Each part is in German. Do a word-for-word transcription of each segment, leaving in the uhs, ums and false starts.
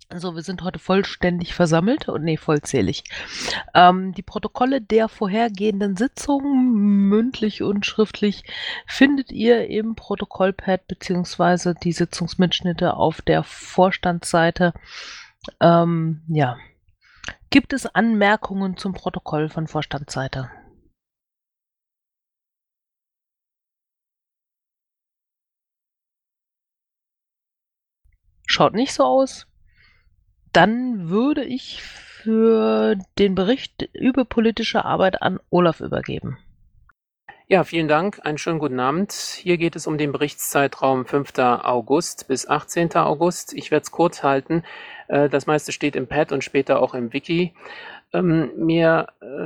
Also, wir sind heute vollständig versammelt und ne, vollzählig. Ähm, die Protokolle der vorhergehenden Sitzungen, mündlich und schriftlich, findet ihr im Protokollpad beziehungsweise die Sitzungsmitschnitte auf der Vorstandsseite. Ähm, ja. Gibt es Anmerkungen zum Protokoll von Vorstandsseite? Schaut nicht so aus. Dann würde ich für den Bericht über politische Arbeit an Olaf übergeben. Ja, vielen Dank. Einen schönen guten Abend. Hier geht es um den Berichtszeitraum fünfter August bis achtzehnter August. Ich werde es kurz halten. Äh, das meiste steht im Pad und später auch im Wiki. Ähm, mir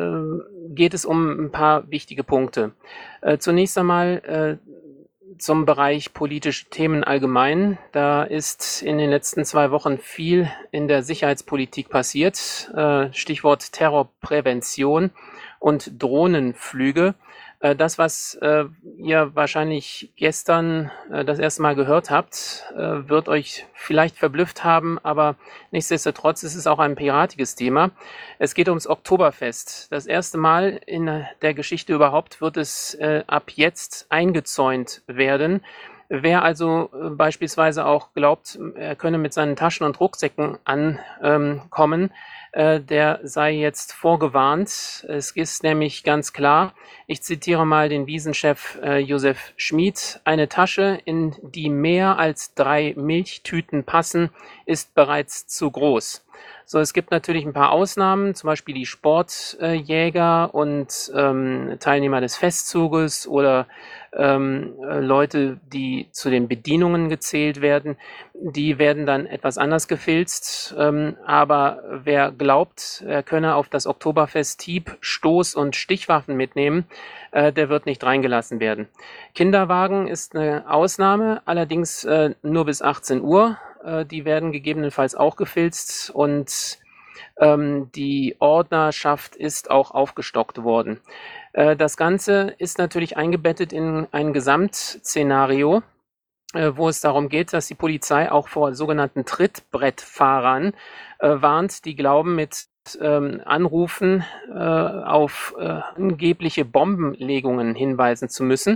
äh, geht es um ein paar wichtige Punkte. Äh, zunächst einmal äh, zum Bereich politische Themen allgemein. Da ist in den letzten zwei Wochen viel in der Sicherheitspolitik passiert. Äh, Stichwort Terrorprävention und Drohnenflüge. Äh, das, was äh, ihr wahrscheinlich gestern äh, das erste Mal gehört habt, äh, wird euch vielleicht verblüfft haben, aber nichtsdestotrotz ist es auch ein piratiges Thema. Es geht ums Oktoberfest. Das erste Mal in der Geschichte überhaupt wird es äh, ab jetzt eingezäunt werden. Wer also äh, beispielsweise auch glaubt, er könne mit seinen Taschen und Rucksäcken ankommen, äh, der sei jetzt vorgewarnt. Es ist nämlich ganz klar, ich zitiere mal den Wiesenchef äh, Josef Schmid, eine Tasche, in die mehr als drei Milchtüten passen, ist bereits zu groß. So, es gibt natürlich ein paar Ausnahmen, zum Beispiel die Sportjäger und ähm, Teilnehmer des Festzuges oder ähm, äh, Leute, die zu den Bedienungen gezählt werden. Die werden dann etwas anders gefilzt. Ähm, aber wer glaubt, er könne auf das Oktoberfest Hieb-, Stoß- und Stichwaffen mitnehmen, äh, der wird nicht reingelassen werden. Kinderwagen ist eine Ausnahme, allerdings äh, nur bis achtzehn Uhr. Äh, die werden gegebenenfalls auch gefilzt und ähm, die Ordnerschaft ist auch aufgestockt worden. Äh, das Ganze ist natürlich eingebettet in ein Gesamtszenario, äh, wo es darum geht, dass die Polizei auch vor sogenannten Trittbrettfahrern äh, warnt, die glauben, mit ähm, Anrufen äh, auf äh, angebliche Bombenlegungen hinweisen zu müssen.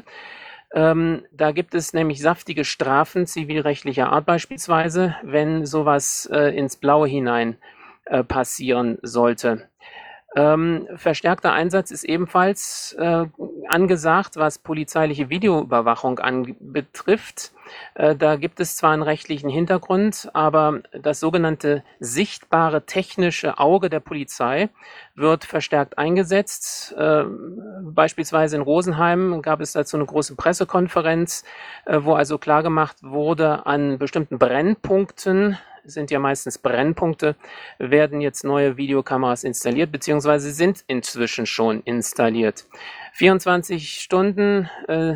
Ähm, da gibt es nämlich saftige Strafen zivilrechtlicher Art beispielsweise, wenn sowas äh, ins Blaue hinein äh, passieren sollte. Ähm, verstärkter Einsatz ist ebenfalls äh, angesagt, was polizeiliche Videoüberwachung anbetrifft. Äh, da gibt es zwar einen rechtlichen Hintergrund, aber das sogenannte sichtbare technische Auge der Polizei wird verstärkt eingesetzt. Äh, beispielsweise in Rosenheim gab es dazu eine große Pressekonferenz, äh, wo also klargemacht wurde, an bestimmten Brennpunkten, sind ja meistens Brennpunkte, werden jetzt neue Videokameras installiert, beziehungsweise sind inzwischen schon installiert. vierundzwanzig Stunden, äh,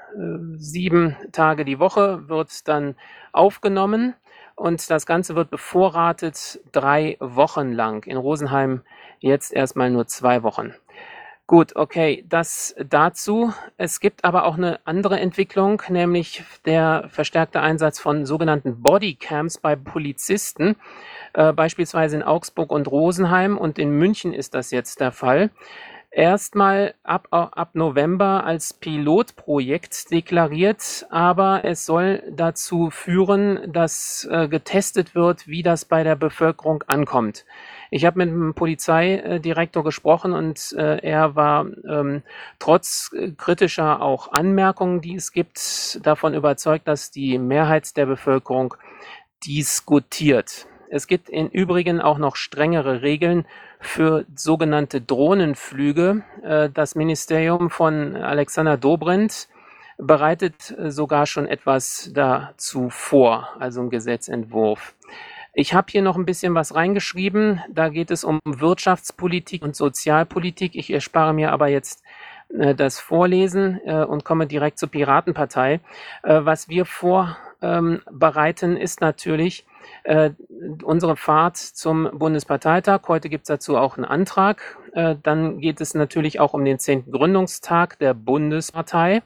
sieben Tage die Woche wird dann aufgenommen und das Ganze wird bevorratet drei Wochen lang. In Rosenheim jetzt erstmal nur zwei Wochen. Gut, okay, das dazu. Es gibt aber auch eine andere Entwicklung, nämlich der verstärkte Einsatz von sogenannten Bodycams bei Polizisten, äh, beispielsweise in Augsburg und Rosenheim, und in München ist das jetzt der Fall. Erstmal ab, ab November als Pilotprojekt deklariert, aber es soll dazu führen, dass äh, getestet wird, wie das bei der Bevölkerung ankommt. Ich habe mit dem Polizeidirektor gesprochen und äh, er war ähm, trotz äh, kritischer auch Anmerkungen, die es gibt, davon überzeugt, dass die Mehrheit der Bevölkerung dies gutiert. Es gibt im Übrigen auch noch strengere Regeln für sogenannte Drohnenflüge. Äh, das Ministerium von Alexander Dobrindt bereitet sogar schon etwas dazu vor, also ein Gesetzentwurf. Ich habe hier noch ein bisschen was reingeschrieben. Da geht es um Wirtschaftspolitik und Sozialpolitik. Ich erspare mir aber jetzt äh, das Vorlesen äh, und komme direkt zur Piratenpartei. Äh, was wir vorbereiten, ist natürlich äh, unsere Fahrt zum Bundesparteitag. Heute gibt es dazu auch einen Antrag. Äh, dann geht es natürlich auch um den zehnten Gründungstag der Bundespartei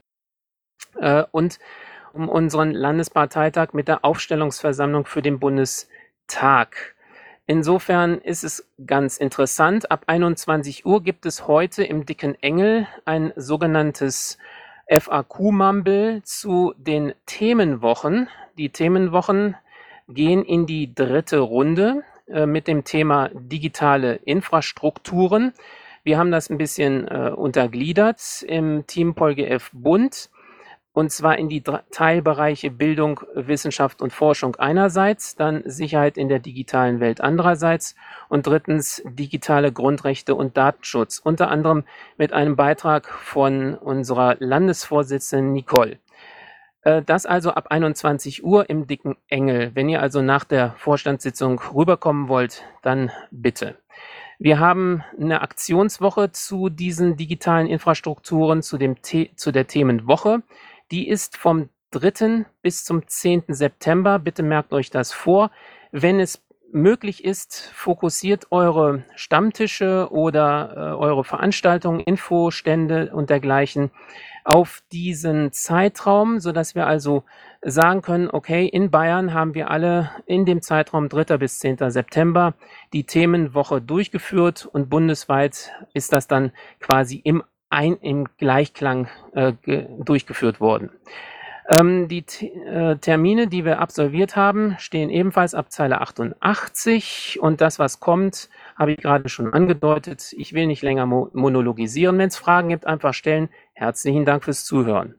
äh, und um unseren Landesparteitag mit der Aufstellungsversammlung für den Bundestag. Insofern ist es ganz interessant. Ab einundzwanzig Uhr gibt es heute im Dicken Engel ein sogenanntes F A Q-Mumble zu den Themenwochen. Die Themenwochen gehen in die dritte Runde äh, mit dem Thema digitale Infrastrukturen. Wir haben das ein bisschen äh, untergliedert im Team PolGF Bund, und zwar in die drei Teilbereiche Bildung, Wissenschaft und Forschung einerseits, dann Sicherheit in der digitalen Welt andererseits und drittens digitale Grundrechte und Datenschutz, unter anderem mit einem Beitrag von unserer Landesvorsitzenden Nicole. Äh, das also ab einundzwanzig Uhr im Dicken Engel. Wenn ihr also nach der Vorstandssitzung rüberkommen wollt, dann bitte. Wir haben eine Aktionswoche zu diesen digitalen Infrastrukturen, zu, dem The- zu der Themenwoche. Die ist vom dritten bis zum zehnten September. Bitte merkt euch das vor. Wenn es möglich ist, fokussiert eure Stammtische oder äh, eure Veranstaltungen, Infostände und dergleichen auf diesen Zeitraum, sodass wir also sagen können, okay, in Bayern haben wir alle in dem Zeitraum dritter bis zehnter September die Themenwoche durchgeführt und bundesweit ist das dann quasi im, ein, im Gleichklang äh, ge, durchgeführt worden. Ähm, die äh, Termine, die wir absolviert haben, stehen ebenfalls ab Zeile achtundachtzig und das, was kommt, habe ich gerade schon angedeutet. Ich will nicht länger mo monologisieren. Wenn es Fragen gibt, einfach stellen. Herzlichen Dank fürs Zuhören.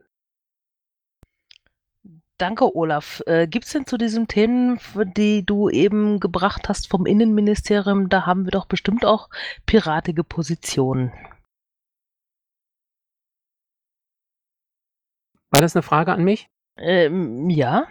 Danke, Olaf. Äh, Gibt es denn zu diesen Themen, für die du eben gebracht hast vom Innenministerium, da haben wir doch bestimmt auch piratige Positionen. War das eine Frage an mich? Ähm, ja.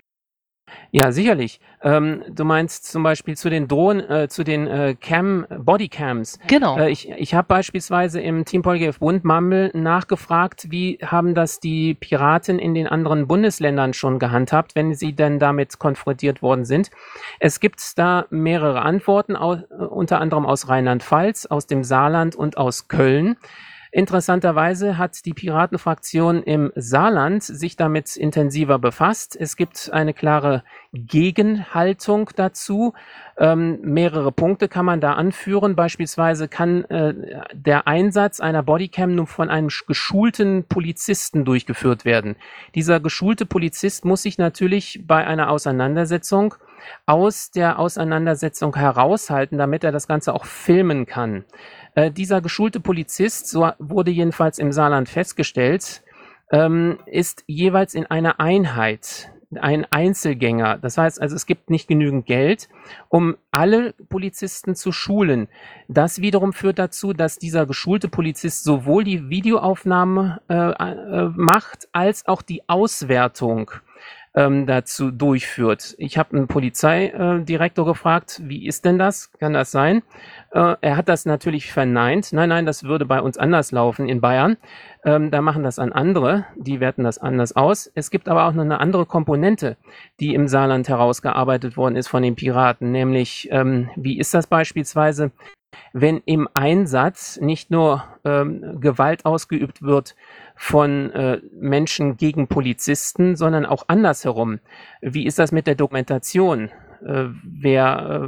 Ja, sicherlich. Ähm, du meinst zum Beispiel zu den Drohnen, äh, zu den äh, Cam, Bodycams. Genau. Äh, ich ich habe beispielsweise im Team PolGF Bund Mumble nachgefragt, wie haben das die Piraten in den anderen Bundesländern schon gehandhabt, wenn sie denn damit konfrontiert worden sind. Es gibt da mehrere Antworten, au- unter anderem aus Rheinland-Pfalz, aus dem Saarland und aus Köln. Interessanterweise hat die Piratenfraktion im Saarland sich damit intensiver befasst. Es gibt eine klare Gegenhaltung dazu. Ähm, mehrere Punkte kann man da anführen. Beispielsweise kann äh, der Einsatz einer Bodycam nur von einem geschulten Polizisten durchgeführt werden. Dieser geschulte Polizist muss sich natürlich bei einer Auseinandersetzung aus der Auseinandersetzung heraushalten, damit er das Ganze auch filmen kann. Äh, dieser geschulte Polizist, so wurde jedenfalls im Saarland festgestellt, ähm, ist jeweils in einer Einheit, ein Einzelgänger. Das heißt also, es gibt nicht genügend Geld, um alle Polizisten zu schulen. Das wiederum führt dazu, dass dieser geschulte Polizist sowohl die Videoaufnahme äh, äh, macht, als auch die Auswertung ähm, dazu durchführt. Ich habe einen Polizeidirektor äh, gefragt, wie ist denn das? Kann das sein? Äh, er hat das natürlich verneint. Nein, nein, das würde bei uns anders laufen in Bayern. Ähm, da machen das an andere, die werten das anders aus. Es gibt aber auch noch eine andere Komponente, die im Saarland herausgearbeitet worden ist von den Piraten, nämlich ähm, wie ist das beispielsweise, wenn im Einsatz nicht nur ähm, Gewalt ausgeübt wird von äh, Menschen gegen Polizisten, sondern auch andersherum. Wie ist das mit der Dokumentation? Äh, wer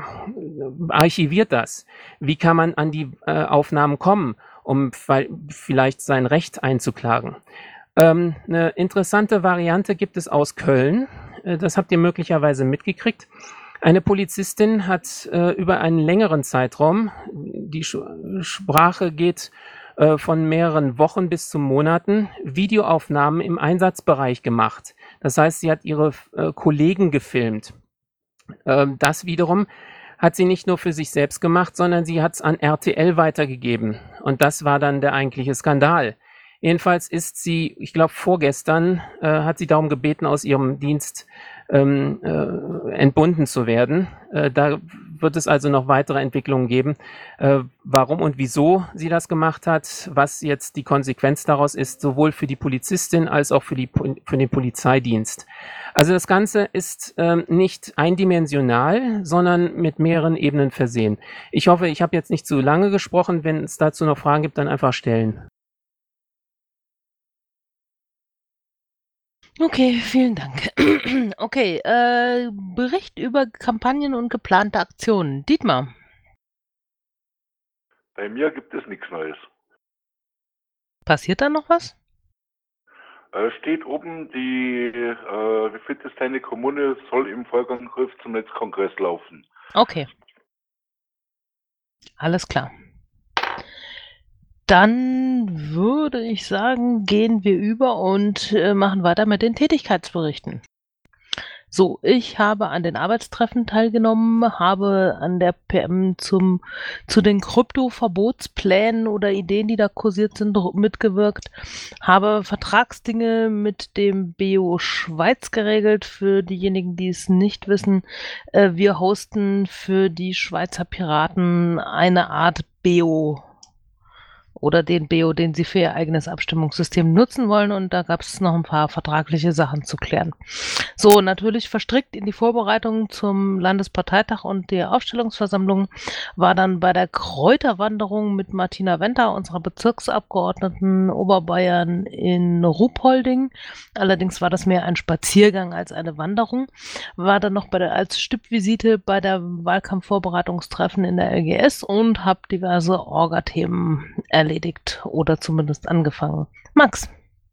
äh, archiviert das? Wie kann man an die äh, Aufnahmen kommen, um vielleicht sein Recht einzuklagen? Ähm, eine interessante Variante gibt es aus Köln. Äh, das habt ihr möglicherweise mitgekriegt. Eine Polizistin hat äh, über einen längeren Zeitraum, die Sch- Sprache geht äh, von mehreren Wochen bis zu Monaten, Videoaufnahmen im Einsatzbereich gemacht. Das heißt, sie hat ihre äh, Kollegen gefilmt. Ähm, das wiederum hat sie nicht nur für sich selbst gemacht, sondern sie hat es an R T L weitergegeben. Und das war dann der eigentliche Skandal. Jedenfalls ist sie, ich glaube vorgestern, äh, hat sie darum gebeten, aus ihrem Dienst ähm, äh, entbunden zu werden. Äh, da wird es also noch weitere Entwicklungen geben, äh, warum und wieso sie das gemacht hat, was jetzt die Konsequenz daraus ist, sowohl für die Polizistin als auch für, die, für den Polizeidienst. Also das Ganze ist ähm, nicht eindimensional, sondern mit mehreren Ebenen versehen. Ich hoffe, ich habe jetzt nicht zu lange gesprochen. Wenn es dazu noch Fragen gibt, dann einfach stellen. Okay, vielen Dank. Okay, äh, Bericht über Kampagnen und geplante Aktionen. Dietmar. Bei mir gibt es nichts Neues. Passiert da noch was? Äh, steht oben, die äh, wie fit ist deine Kommune, soll im Volksangriff zum Netzkongress laufen. Okay. Alles klar. Dann würde ich sagen, gehen wir über und äh, machen weiter mit den Tätigkeitsberichten. So, ich habe an den Arbeitstreffen teilgenommen, habe an der P M zum, zu den Krypto-Verbotsplänen oder Ideen, die da kursiert sind, mitgewirkt, habe Vertragsdinge mit dem B O Schweiz geregelt. Für diejenigen, die es nicht wissen, äh, wir hosten für die Schweizer Piraten eine Art B O oder den B O, den sie für ihr eigenes Abstimmungssystem nutzen wollen. Und da gab es noch ein paar vertragliche Sachen zu klären. So, natürlich verstrickt in die Vorbereitungen zum Landesparteitag und der Aufstellungsversammlung war dann bei der Kräuterwanderung mit Martina Wenter, unserer Bezirksabgeordneten Oberbayern in Ruhpolding. Allerdings war das mehr ein Spaziergang als eine Wanderung. War dann noch bei der, als Stippvisite bei der Wahlkampfvorbereitungstreffen in der L G S und habe diverse Orga-Themen erledigt oder zumindest angefangen. Max.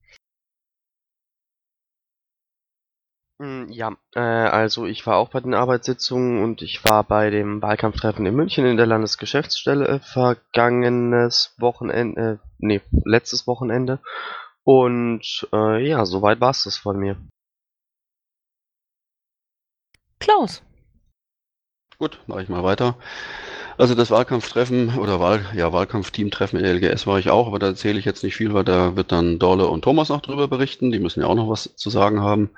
Ja, äh, also ich war auch bei den Arbeitssitzungen und ich war bei dem Wahlkampftreffen in München in der Landesgeschäftsstelle vergangenes Wochenende, äh, nee, letztes Wochenende. Und äh, ja, soweit war es das von mir. Klaus. Gut, mache ich mal weiter. Also das Wahlkampftreffen oder Wahl, ja, Wahlkampfteamtreffen in der L G S war ich auch, aber da erzähle ich jetzt nicht viel, weil da wird dann Dorle und Thomas noch drüber berichten. Die müssen ja auch noch was zu sagen haben.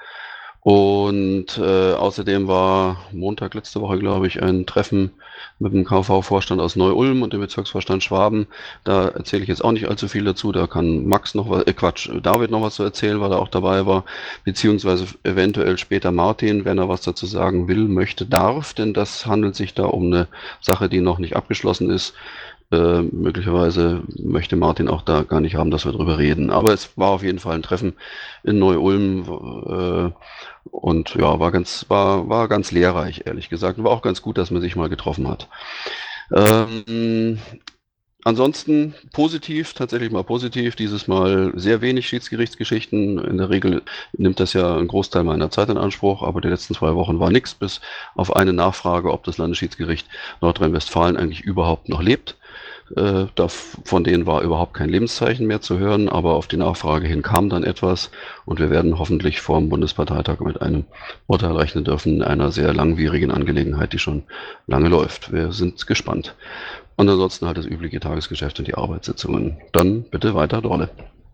Und äh, außerdem war Montag letzte Woche, glaube ich, ein Treffen mit dem K V-Vorstand aus Neu-Ulm und dem Bezirksvorstand Schwaben. Da erzähle ich jetzt auch nicht allzu viel dazu. Da kann Max noch was, äh Quatsch, David noch was zu erzählen, weil er auch dabei war, beziehungsweise eventuell später Martin, wenn er was dazu sagen will, möchte, darf, denn das handelt sich da um eine Sache, die noch nicht abgeschlossen ist. Äh, möglicherweise möchte Martin auch da gar nicht haben, dass wir drüber reden. Aber es war auf jeden Fall ein Treffen in Neu-Ulm äh, und ja, war ganz, war, war ganz lehrreich, ehrlich gesagt. Und war auch ganz gut, dass man sich mal getroffen hat. Ähm, Ansonsten positiv, tatsächlich mal positiv, dieses Mal sehr wenig Schiedsgerichtsgeschichten. In der Regel nimmt das ja einen Großteil meiner Zeit in Anspruch, aber die letzten zwei Wochen war nichts, bis auf eine Nachfrage, ob das Landesschiedsgericht Nordrhein-Westfalen eigentlich überhaupt noch lebt. Äh, da, von denen war überhaupt kein Lebenszeichen mehr zu hören, aber auf die Nachfrage hin kam dann etwas und wir werden hoffentlich vor dem Bundesparteitag mit einem Urteil rechnen dürfen in einer sehr langwierigen Angelegenheit, die schon lange läuft. Wir sind gespannt. Und ansonsten halt das übliche Tagesgeschäft und die Arbeitssitzungen. Dann bitte weiter, Dorle.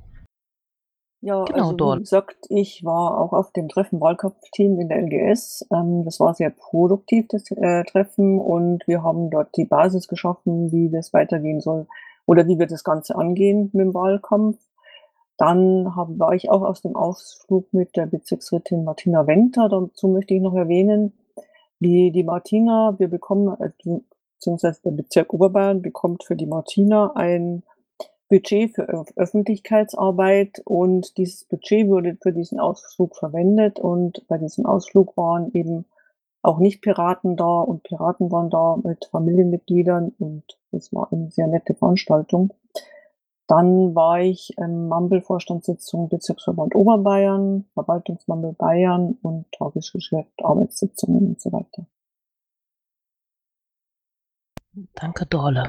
Ja, Genau, also Dorle. wie gesagt, ich war auch auf dem Treffen Wahlkampfteam in der L G S. Ähm, das war sehr produktiv, das äh, Treffen, und wir haben dort die Basis geschaffen, wie das weitergehen soll oder wie wir das Ganze angehen mit dem Wahlkampf. Dann hab, war ich auch aus dem Ausflug mit der Bezirksrätin Martina Wenter. Dazu möchte ich noch erwähnen, die, die Martina, wir bekommen, äh, beziehungsweise der Bezirk Oberbayern bekommt für die Martina ein Budget für Öf Öffentlichkeitsarbeit, und dieses Budget wurde für diesen Ausflug verwendet, und bei diesem Ausflug waren eben auch Nicht-Piraten da und Piraten waren da mit Familienmitgliedern, und das war eine sehr nette Veranstaltung. Dann war ich im Mambel-Vorstandssitzung Bezirksverband Oberbayern, Verwaltungsmambel Bayern und Tagesgeschäft, Arbeitssitzungen und so weiter. Danke, Dorle.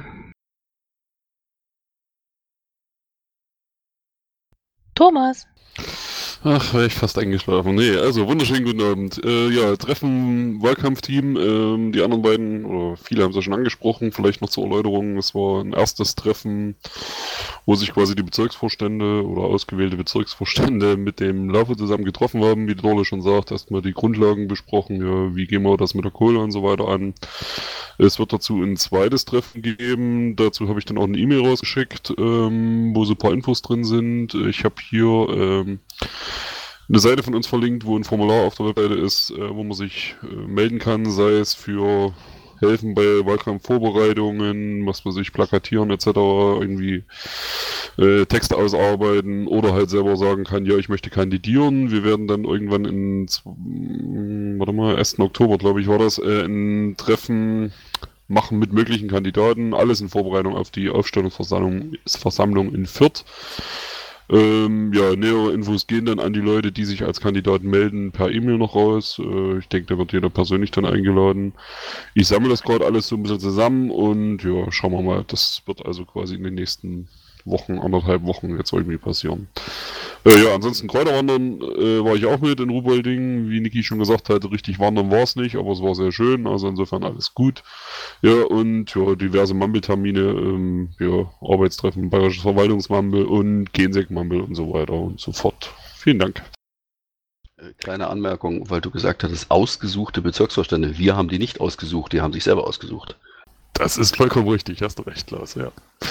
Thomas. Ach, wäre ich fast eingeschlafen. Nee, also wunderschönen guten Abend. Äh, ja, Treffen, Wahlkampfteam, ähm, die anderen beiden, oder viele haben es ja schon angesprochen, vielleicht noch zur Erläuterung. Es war ein erstes Treffen, wo sich quasi die Bezirksvorstände oder ausgewählte Bezirksvorstände mit dem Laufe zusammen getroffen haben, wie Dorle schon sagt, erstmal die Grundlagen besprochen, ja, wie gehen wir das mit der Kohle und so weiter an. Es wird dazu ein zweites Treffen geben, dazu habe ich dann auch eine E-Mail rausgeschickt, ähm, wo so ein paar Infos drin sind. Ich habe hier ähm, eine Seite von uns verlinkt, wo ein Formular auf der Webseite ist, äh, wo man sich äh, melden kann, sei es für Helfen bei Wahlkampfvorbereitungen, was weiß ich, plakatieren et cetera, irgendwie äh, Texte ausarbeiten oder halt selber sagen kann, ja, ich möchte kandidieren. Wir werden dann irgendwann in, warte mal, ersten Oktober, glaube ich, war das, äh, ein Treffen machen mit möglichen Kandidaten. Alles in Vorbereitung auf die Aufstellungsversammlung Versammlung in Fürth. Ähm, ja, nähere Infos gehen dann an die Leute, die sich als Kandidaten melden, per E-Mail noch raus. Äh, ich denke, da wird jeder persönlich dann eingeladen. Ich sammle das gerade alles so ein bisschen zusammen und ja, schauen wir mal. Das wird also quasi in den nächsten Wochen, anderthalb Wochen jetzt irgendwie passieren. Äh, ja, ansonsten Kräuterwandern äh, war ich auch mit in Ruhpolding. Wie Niki schon gesagt hat, richtig wandern war es nicht, aber es war sehr schön, also insofern alles gut. Ja, und ja, diverse Mumble-Termine, ähm, ja, Arbeitstreffen, Bayerisches Verwaltungsmumble und Gensek-Mumble und so weiter und so fort. Vielen Dank. Äh, Kleine Anmerkung, weil du gesagt hattest, ausgesuchte Bezirksvorstände. Wir haben die nicht ausgesucht, die haben sich selber ausgesucht. Das ist vollkommen richtig, hast du recht, Klaus, ja.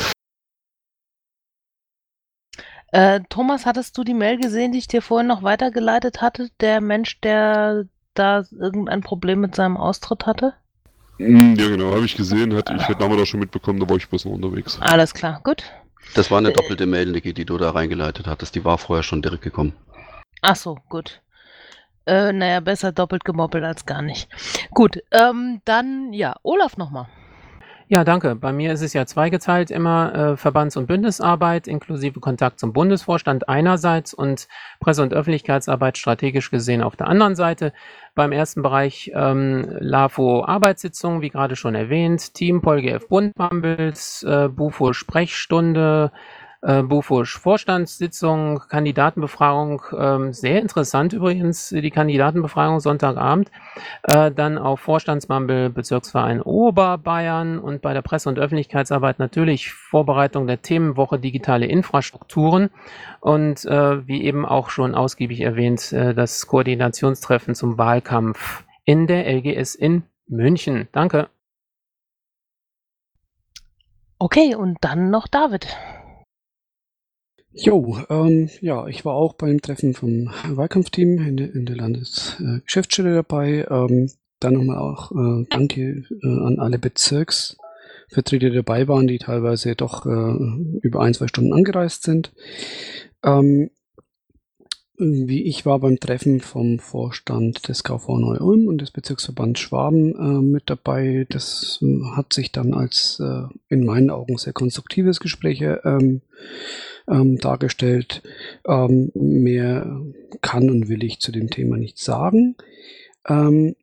Äh, Thomas, hattest du die Mail gesehen, die ich dir vorhin noch weitergeleitet hatte? Der Mensch, der da irgendein Problem mit seinem Austritt hatte? Mm, Ja, genau, habe ich gesehen, hatte ich heute Nachmittag schon mitbekommen, da war ich bloß noch unterwegs. Alles klar, gut. Das war eine doppelte Mail, Niki, die du da reingeleitet hattest. Die war vorher schon direkt gekommen. Ach so, gut. Äh, naja, besser doppelt gemoppelt als gar nicht. Gut, ähm, dann, ja, Olaf nochmal. Ja, danke. Bei mir ist es ja zweigeteilt immer äh, Verbands- und Bündnisarbeit inklusive Kontakt zum Bundesvorstand einerseits und Presse- und Öffentlichkeitsarbeit strategisch gesehen auf der anderen Seite. Beim ersten Bereich ähm, LAFO Arbeitssitzungen, wie gerade schon erwähnt, Team PolGF Bund-Mumbles, äh, BUFO Sprechstunde, äh, BUFO Vorstandssitzung, Kandidatenbefragung, ähm, sehr interessant übrigens, die Kandidatenbefragung Sonntagabend. Äh, dann auf Vorstandsmumble Bezirksverein Oberbayern und bei der Presse- und Öffentlichkeitsarbeit natürlich Vorbereitung der Themenwoche digitale Infrastrukturen und äh, wie eben auch schon ausgiebig erwähnt, äh, das Koordinationstreffen zum Wahlkampf in der L G S in München. Danke. Okay, und dann noch David. Jo, ähm, ja, ich war auch beim Treffen vom Wahlkampfteam in, der- in der Landesgeschäftsstelle dabei. Ähm, dann nochmal auch äh, Danke äh, an alle Bezirksvertreter, die dabei waren, die teilweise doch äh, über ein, zwei Stunden angereist sind. Ähm, wie ich war beim Treffen vom Vorstand des K V Neu-Ulm und des Bezirksverbands Schwaben äh, mit dabei. Das äh, hat sich dann als äh, in meinen Augen sehr konstruktives Gespräch ähm, ähm, dargestellt. Ähm, mehr kann und will ich zu dem Thema nicht sagen. Ähm,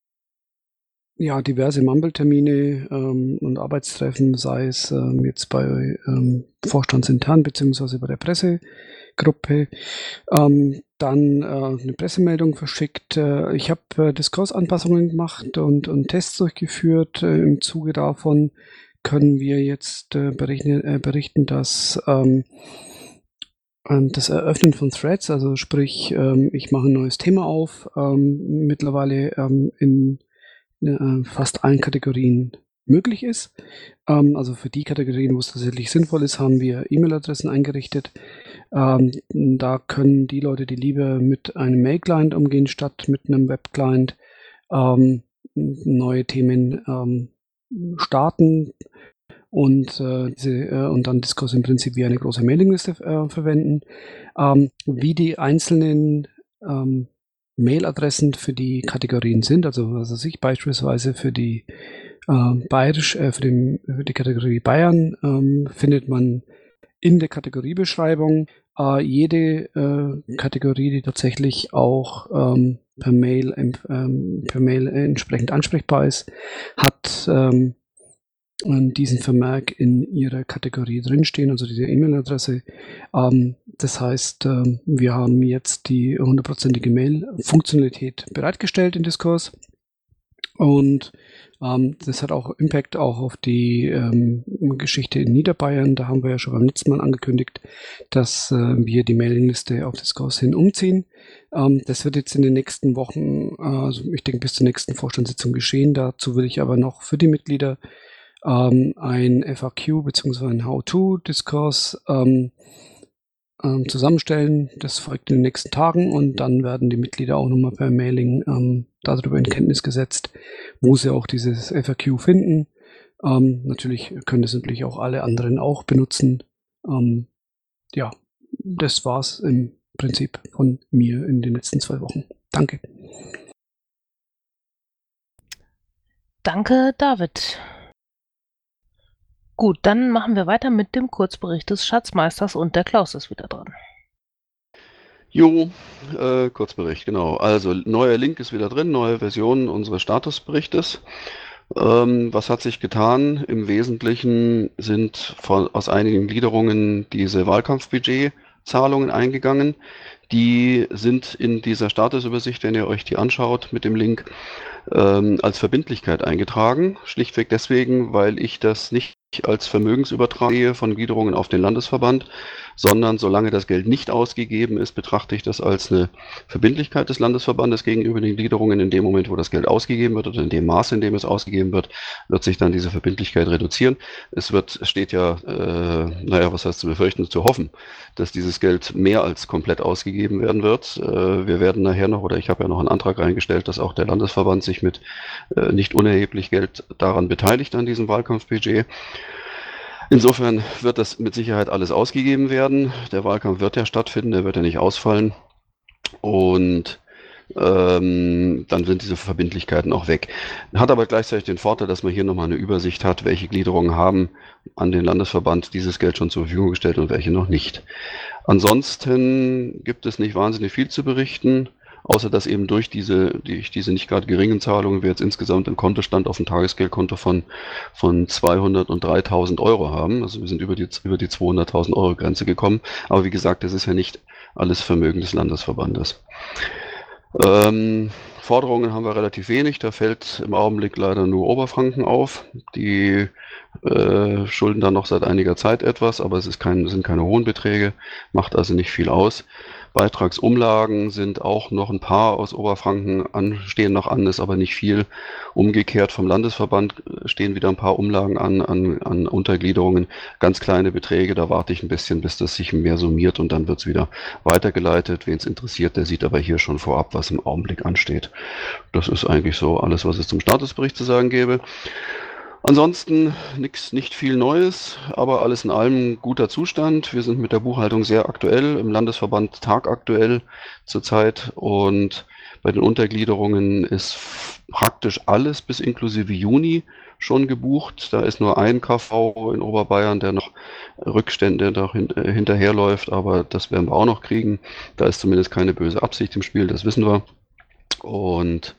ja, diverse Mumble-Termine ähm, und Arbeitstreffen, sei es ähm, jetzt bei ähm, Vorstandsintern beziehungsweise bei der Pressegruppe. Ähm, dann äh, eine Pressemeldung verschickt. Äh, ich habe äh, Diskursanpassungen gemacht und, und Tests durchgeführt. Äh, Im Zuge davon können wir jetzt äh, berichten, äh, berichten, dass ähm, das Eröffnen von Threads, also sprich, ähm, ich mache ein neues Thema auf, ähm, mittlerweile ähm, in äh, fast allen Kategorien möglich ist. Ähm, also für die Kategorien, wo es tatsächlich sinnvoll ist, haben wir E-Mail-Adressen eingerichtet. Ähm, da können die Leute, die lieber mit einem Mail-Client umgehen, statt mit einem Web-Client, ähm, neue Themen ähm, starten und, äh, diese, äh, und dann Discourse im Prinzip wie eine große Mailingliste äh, verwenden. Ähm, wie die einzelnen ähm, Mailadressen für die Kategorien sind, also was weiß ich, beispielsweise für die äh, Bayerisch, äh, für, den, für die Kategorie Bayern ähm, findet man in der Kategoriebeschreibung äh, jede äh, Kategorie, die tatsächlich auch ähm, per Mail ähm, per Mail entsprechend ansprechbar ist, hat ähm, diesen Vermerk in ihrer Kategorie drinstehen, also diese E-Mail-Adresse. Ähm, das heißt, ähm, wir haben jetzt die hundertprozentige Mail-Funktionalität bereitgestellt in Diskurs und ähm, das hat auch Impact auch auf die ähm, Geschichte in Niederbayern. Da haben wir ja schon beim letzten Mal angekündigt, dass äh, wir die Mailingliste auf Diskurs hin umziehen. Ähm, das wird jetzt in den nächsten Wochen, äh, also ich denke bis zur nächsten Vorstandssitzung geschehen. Dazu will ich aber noch für die Mitglieder ähm, ein F A Q bzw. ein How-to-Diskurs ähm, ähm, zusammenstellen. Das folgt in den nächsten Tagen und dann werden die Mitglieder auch nochmal per Mailing ähm, darüber in Kenntnis gesetzt, wo sie auch dieses F A Q finden. Ähm, natürlich können das natürlich auch alle anderen auch benutzen. Ähm, ja, das war's im Prinzip von mir in den letzten zwei Wochen. Danke. Danke, David. Gut, dann machen wir weiter mit dem Kurzbericht des Schatzmeisters und der Klaus ist wieder dran. Jo, äh, Kurzbericht, genau. Also, neuer Link ist wieder drin, neue Version unseres Statusberichtes. Ähm, was hat sich getan? Im Wesentlichen sind von, aus einigen Gliederungen diese Wahlkampfbudgetzahlungen eingegangen. Die sind in dieser Statusübersicht, wenn ihr euch die anschaut mit dem Link, ähm, als Verbindlichkeit eingetragen. Schlichtweg deswegen, weil ich das nicht als Vermögensübertragung sehe von Gliederungen auf den Landesverband, sondern solange das Geld nicht ausgegeben ist, betrachte ich das als eine Verbindlichkeit des Landesverbandes gegenüber den Gliederungen. In dem Moment, wo das Geld ausgegeben wird oder in dem Maße, in dem es ausgegeben wird, wird sich dann diese Verbindlichkeit reduzieren. Es wird, steht ja, äh, naja, was heißt zu befürchten, zu hoffen, dass dieses Geld mehr als komplett ausgegeben werden wird. Äh, wir werden nachher noch, oder ich habe ja noch einen Antrag reingestellt, dass auch der Landesverband sich mit äh, nicht unerheblich Geld daran beteiligt, an diesem Wahlkampfbudget. Insofern wird das mit Sicherheit alles ausgegeben werden. Der Wahlkampf wird ja stattfinden, der wird ja nicht ausfallen. Und ähm, dann sind diese Verbindlichkeiten auch weg. Hat aber gleichzeitig den Vorteil, dass man hier nochmal eine Übersicht hat, welche Gliederungen haben an den Landesverband dieses Geld schon zur Verfügung gestellt und welche noch nicht. Ansonsten gibt es nicht wahnsinnig viel zu berichten. Außer dass eben durch diese, durch diese nicht gerade geringen Zahlungen wir jetzt insgesamt einen Kontostand auf dem Tagesgeldkonto von, von zweihundert und dreitausend Euro haben. Also wir sind über die, über die zweihunderttausend Euro Grenze gekommen. Aber wie gesagt, das ist ja nicht alles Vermögen des Landesverbandes. Ähm, Forderungen haben wir relativ wenig. Da fällt im Augenblick leider nur Oberfranken auf. Die äh, schulden dann noch seit einiger Zeit etwas, aber es ist kein, sind keine hohen Beträge, macht also nicht viel aus. Beitragsumlagen sind auch noch ein paar aus Oberfranken an, stehen noch an, ist aber nicht viel. Umgekehrt vom Landesverband stehen wieder ein paar Umlagen an, an, an Untergliederungen, ganz kleine Beträge, da warte ich ein bisschen, bis das sich mehr summiert und dann wird es wieder weitergeleitet. Wen es interessiert, der sieht aber hier schon vorab, was im Augenblick ansteht. Das ist eigentlich so alles, was es zum Statusbericht zu sagen gäbe. Ansonsten nix, nicht viel Neues, aber alles in allem guter Zustand. Wir sind mit der Buchhaltung sehr aktuell, im Landesverband tagaktuell zurzeit und bei den Untergliederungen ist praktisch alles bis inklusive Juni schon gebucht. Da ist nur ein K V in Oberbayern, der noch Rückstände noch hin, äh, hinterherläuft, aber das werden wir auch noch kriegen. Da ist zumindest keine böse Absicht im Spiel, das wissen wir. Und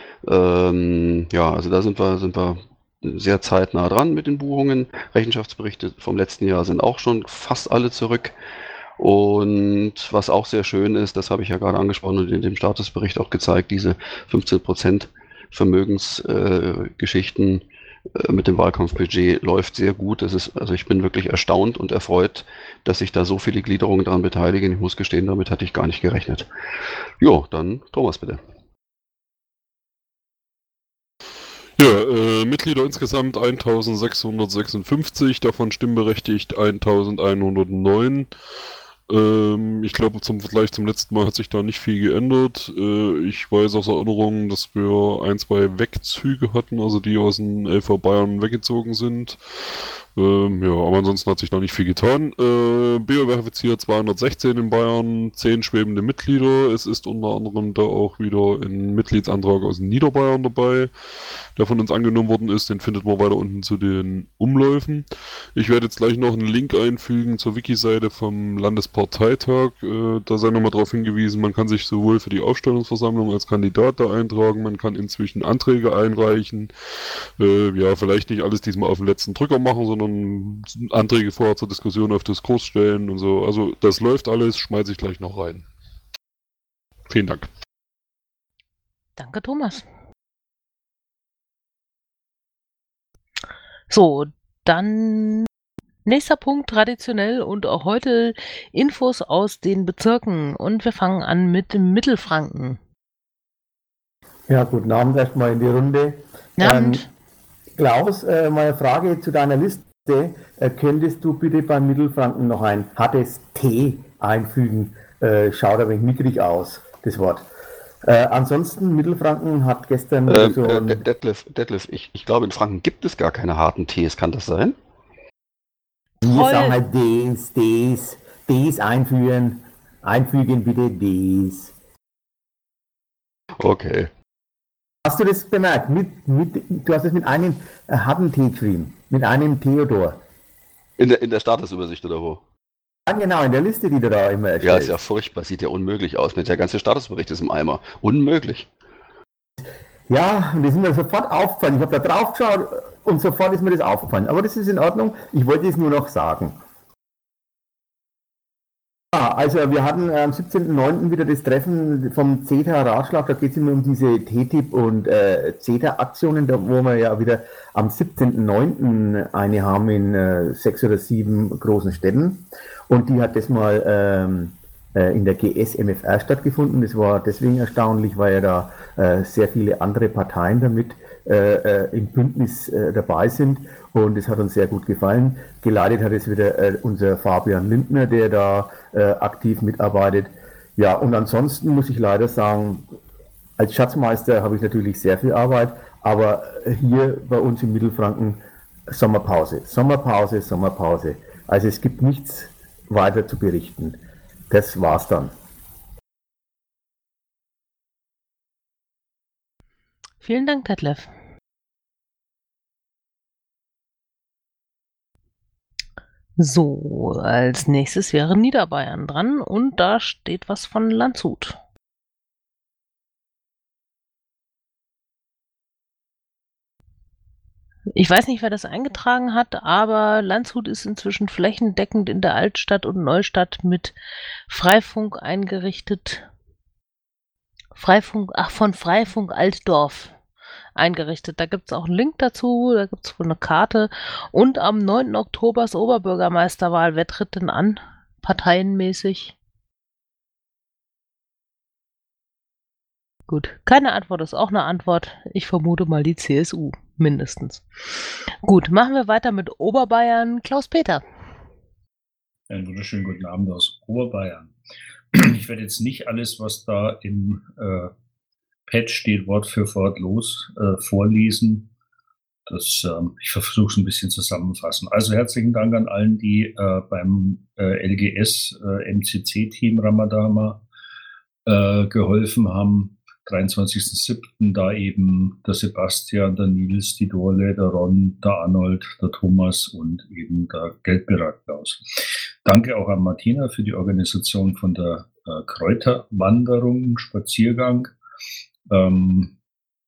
ähm, ja, also da sind wir, sind wir sehr zeitnah dran mit den Buchungen. Rechenschaftsberichte vom letzten Jahr sind auch schon fast alle zurück. Und was auch sehr schön ist, das habe ich ja gerade angesprochen und in dem Statusbericht auch gezeigt, diese fünfzehn Prozent Vermögensgeschichten äh, äh, mit dem Wahlkampfbudget läuft sehr gut. Das ist, also ich bin wirklich erstaunt und erfreut, dass sich da so viele Gliederungen daran beteiligen. Ich muss gestehen, damit hatte ich gar nicht gerechnet. Jo, dann Thomas bitte. Ja, äh, Mitglieder insgesamt eintausendsechshundertsechsundfünfzig, davon stimmberechtigt eintausendeinhundertneun. Ähm, ich glaube, zum Vergleich zum letzten Mal hat sich da nicht viel geändert. Äh, ich weiß aus Erinnerung, dass wir ein, zwei Wegzüge hatten, also die aus den L V Bayern weggezogen sind. Ähm, ja, aber ansonsten hat sich da nicht viel getan. Äh, B O verifiziert zweihundertsechzehn in Bayern, zehn schwebende Mitglieder. Es ist unter anderem da auch wieder ein Mitgliedsantrag aus Niederbayern dabei, der von uns angenommen worden ist. Den findet man weiter unten zu den Umläufen. Ich werde jetzt gleich noch einen Link einfügen zur Wiki-Seite vom Landesparteitag. Äh, da sei nochmal darauf hingewiesen, man kann sich sowohl für die Aufstellungsversammlung als Kandidat da eintragen, man kann inzwischen Anträge einreichen. Äh, ja, vielleicht nicht alles diesmal auf den letzten Drücker machen, sondern Anträge vorher zur Diskussion auf Diskurs stellen und so. Also das läuft alles, schmeiße ich gleich noch rein. Vielen Dank. Danke, Thomas. So, dann nächster Punkt, traditionell und auch heute Infos aus den Bezirken. Und wir fangen an mit dem Mittelfranken. Ja, guten Abend erstmal in die Runde. Guten Abend. Ähm, Klaus, äh, meine Frage zu deiner Liste. Äh, könntest du bitte beim Mittelfranken noch ein hartes T einfügen? Äh, schaut ein wenig mickrig aus, das Wort. Äh, ansonsten, Mittelfranken hat gestern Äh, so äh, ein... Detlef, Detlef ich, ich glaube, in Franken gibt es gar keine harten Ts. Kann das sein? Wir Toll. sagen halt des, des, Ds einführen. Einfügen bitte Ds. Okay. Hast du das bemerkt? Mit, mit, du hast es mit einem äh, harten T geschrieben. Mit einem Theodor. In der, in der Statusübersicht oder wo? Ja, genau, in der Liste, die du da immer erstellst. Ja, ist ja furchtbar. Sieht ja unmöglich aus. Mit der ganze Statusbericht ist im Eimer. Unmöglich. Ja, und das ist mir sofort aufgefallen. Ich habe da drauf geschaut und sofort ist mir das aufgefallen. Aber das ist in Ordnung. Ich wollte es nur noch sagen. Ja, also wir hatten am siebzehnten neunten wieder das Treffen vom CETA-Ratschlag. Da geht es immer um diese T T I P und äh, CETA-Aktionen, da, wo wir ja wieder am siebzehnten neunten eine haben in äh, sechs oder sieben großen Städten. Und die hat das mal ähm, äh, in der G S M F R stattgefunden. Das war deswegen erstaunlich, weil ja da äh, sehr viele andere Parteien damit äh, äh, im Bündnis äh, dabei sind. Und es hat uns sehr gut gefallen. Geleitet hat es wieder äh, unser Fabian Lindner, der da äh, aktiv mitarbeitet. Ja, und ansonsten muss ich leider sagen, als Schatzmeister habe ich natürlich sehr viel Arbeit, aber hier bei uns in Mittelfranken Sommerpause, Sommerpause, Sommerpause. Also es gibt nichts weiter zu berichten. Das war's dann. Vielen Dank, Detlef. So, als nächstes wäre Niederbayern dran und da steht was von Landshut. Ich weiß nicht, wer das eingetragen hat, aber Landshut ist inzwischen flächendeckend in der Altstadt und Neustadt mit Freifunk eingerichtet. Freifunk, ach, von Freifunk Altdorf eingerichtet. Da gibt es auch einen Link dazu, da gibt es wohl eine Karte. Und am neunten Oktober ist Oberbürgermeisterwahl. Wer tritt denn an? Parteienmäßig? Gut, keine Antwort ist auch eine Antwort. Ich vermute mal die C S U, mindestens. Gut, machen wir weiter mit Oberbayern. Klaus-Peter. Einen wunderschönen guten Abend aus Oberbayern. Ich werde jetzt nicht alles, was da im äh, Pad steht, Wort für Wort los äh, vorlesen. Das, ähm, ich versuche es ein bisschen zusammenfassen. Also herzlichen Dank an allen, die äh, beim äh, L G S äh, M C C-Team Ramadama äh, geholfen haben. dreiundzwanzigsten siebten da eben der Sebastian, der Nils, die Dorle, der Ron, der Arnold, der Thomas und eben der Geldberat Klaus. Danke auch an Martina für die Organisation von der äh, Kräuterwanderung, Spaziergang. Ähm,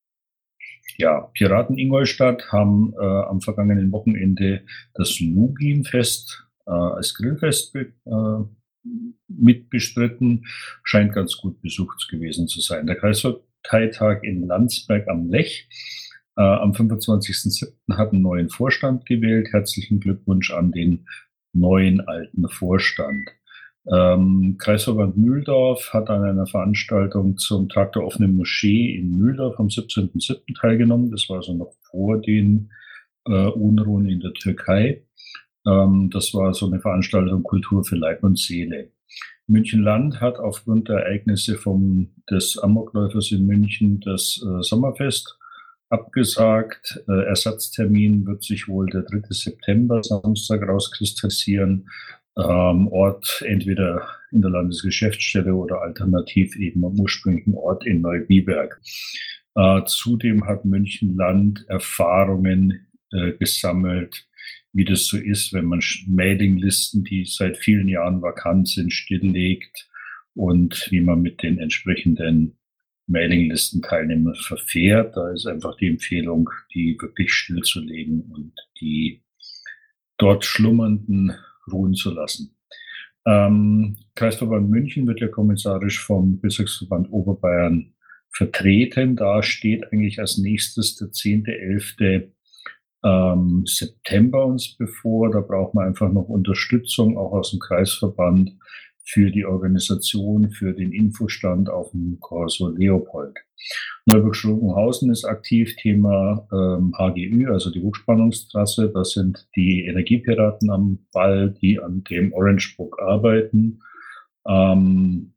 ja, Piraten Ingolstadt haben äh, am vergangenen Wochenende das Lugin-Fest äh, als Grillfest be äh, mitbestritten. Scheint ganz gut besucht gewesen zu sein. Der Kreisparteitag in Landsberg am Lech äh, am fünfundzwanzigsten siebten hat einen neuen Vorstand gewählt. Herzlichen Glückwunsch an den neuen alten Vorstand. Ähm, Kreisverband Mühldorf hat an einer Veranstaltung zum Tag der offenen Moschee in Mühldorf am siebzehnten siebten teilgenommen. Das war also noch vor den äh, Unruhen in der Türkei. Ähm, das war so eine Veranstaltung Kultur für Leib und Seele. München-Land hat aufgrund der Ereignisse vom, des Amokläufers in München das äh, Sommerfest abgesagt. Äh, Ersatztermin wird sich wohl der dritte September, Samstag, rauskristallisieren. Ähm, Ort entweder in der Landesgeschäftsstelle oder alternativ eben am ursprünglichen Ort in Neubiberg. Äh, zudem hat München-Land Erfahrungen äh, gesammelt, wie das so ist, wenn man Mailinglisten, die seit vielen Jahren vakant sind, stilllegt und wie man mit den entsprechenden Mailinglistenteilnehmern verfährt. Da ist einfach die Empfehlung, die wirklich stillzulegen und die dort Schlummernden ruhen zu lassen. Ähm, Kreisverband München wird ja kommissarisch vom Bezirksverband Oberbayern vertreten. Da steht eigentlich als nächstes der zehnte elfte Ähm, September uns bevor. Da braucht man einfach noch Unterstützung, auch aus dem Kreisverband, für die Organisation, für den Infostand auf dem Corso Leopold. Neuburg-Schrobenhausen ist aktiv, Thema ähm, H G Ü, also die Hochspannungstrasse. Das sind die Energiepiraten am Ball, die an dem Orange Book arbeiten. Ähm,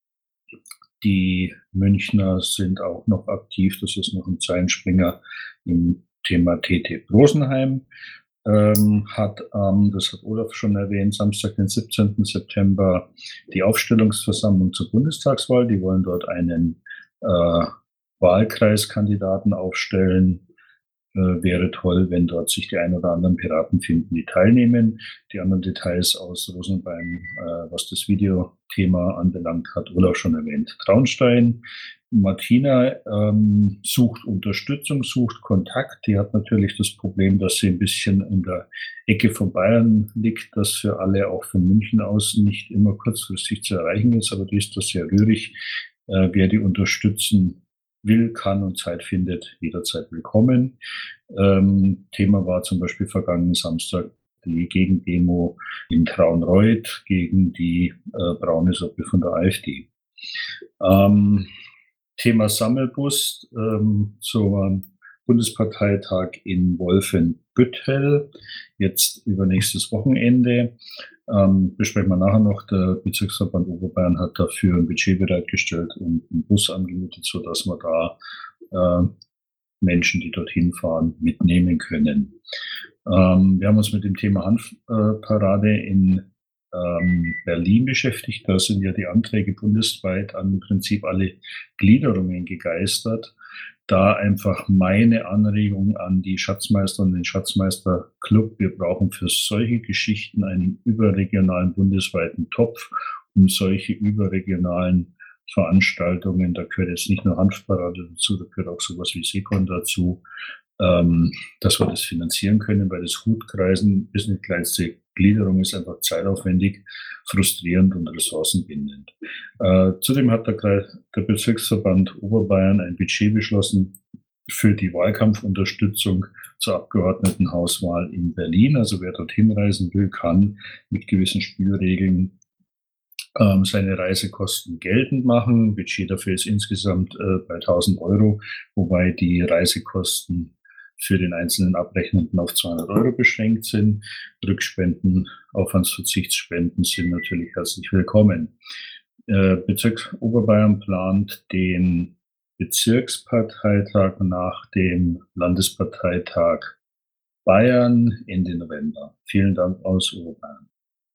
die Münchner sind auch noch aktiv, das ist noch ein Zeinspringer im Thema T T Rosenheim. ähm, hat, ähm, das hat Olaf schon erwähnt, Samstag, den siebzehnten September die Aufstellungsversammlung zur Bundestagswahl. Die wollen dort einen äh, Wahlkreiskandidaten aufstellen. Äh, wäre toll, wenn dort sich die ein oder anderen Piraten finden, die teilnehmen. Die anderen Details aus Rosenbein, äh, was das Videothema anbelangt, hat Olaf schon erwähnt. Traunstein, Martina ähm, sucht Unterstützung, sucht Kontakt. Die hat natürlich das Problem, dass sie ein bisschen in der Ecke von Bayern liegt, das für alle auch von München aus nicht immer kurzfristig zu erreichen ist, aber die ist das sehr rührig. Äh, wer die unterstützen will, kann und Zeit findet, jederzeit willkommen. Ähm, Thema war zum Beispiel vergangenen Samstag die Gegendemo in Traunreut gegen die äh, braune Suppe von der AfD. Ähm, Thema Sammelbus ähm, zum Bundesparteitag in Wolfenbüttel, jetzt übernächstes Wochenende. Ähm, besprechen wir nachher noch. Der Bezirksverband Oberbayern hat dafür ein Budget bereitgestellt und einen Bus angemietet, sodass wir da äh, Menschen, die dorthin fahren, mitnehmen können. Ähm, wir haben uns mit dem Thema Hanfparade in ähm, Berlin beschäftigt. Da sind ja die Anträge bundesweit an im Prinzip alle Gliederungen gegeistert. Da einfach meine Anregung an die Schatzmeister und den Schatzmeisterclub: Wir brauchen für solche Geschichten einen überregionalen bundesweiten Topf, um solche überregionalen Veranstaltungen, da gehört jetzt nicht nur Hanfparade dazu, da gehört auch sowas wie Sekon dazu, ähm, dass wir das finanzieren können, weil das Hutkreisen ist eine kleinste Gliederung, ist einfach zeitaufwendig, frustrierend und ressourcenbindend. Äh, zudem hat der, der Bezirksverband Oberbayern ein Budget beschlossen für die Wahlkampfunterstützung zur Abgeordnetenhauswahl in Berlin. Also wer dorthin reisen will, kann mit gewissen Spielregeln ähm, seine Reisekosten geltend machen. Budget dafür ist insgesamt äh, bei tausend Euro, wobei die Reisekosten für den einzelnen Abrechnenden auf zweihundert Euro beschränkt sind. Rückspenden, Aufwandsverzichtsspenden sind natürlich herzlich willkommen. Äh, Bezirk Oberbayern plant den Bezirksparteitag nach dem Landesparteitag Bayern Ende November. Vielen Dank aus Oberbayern.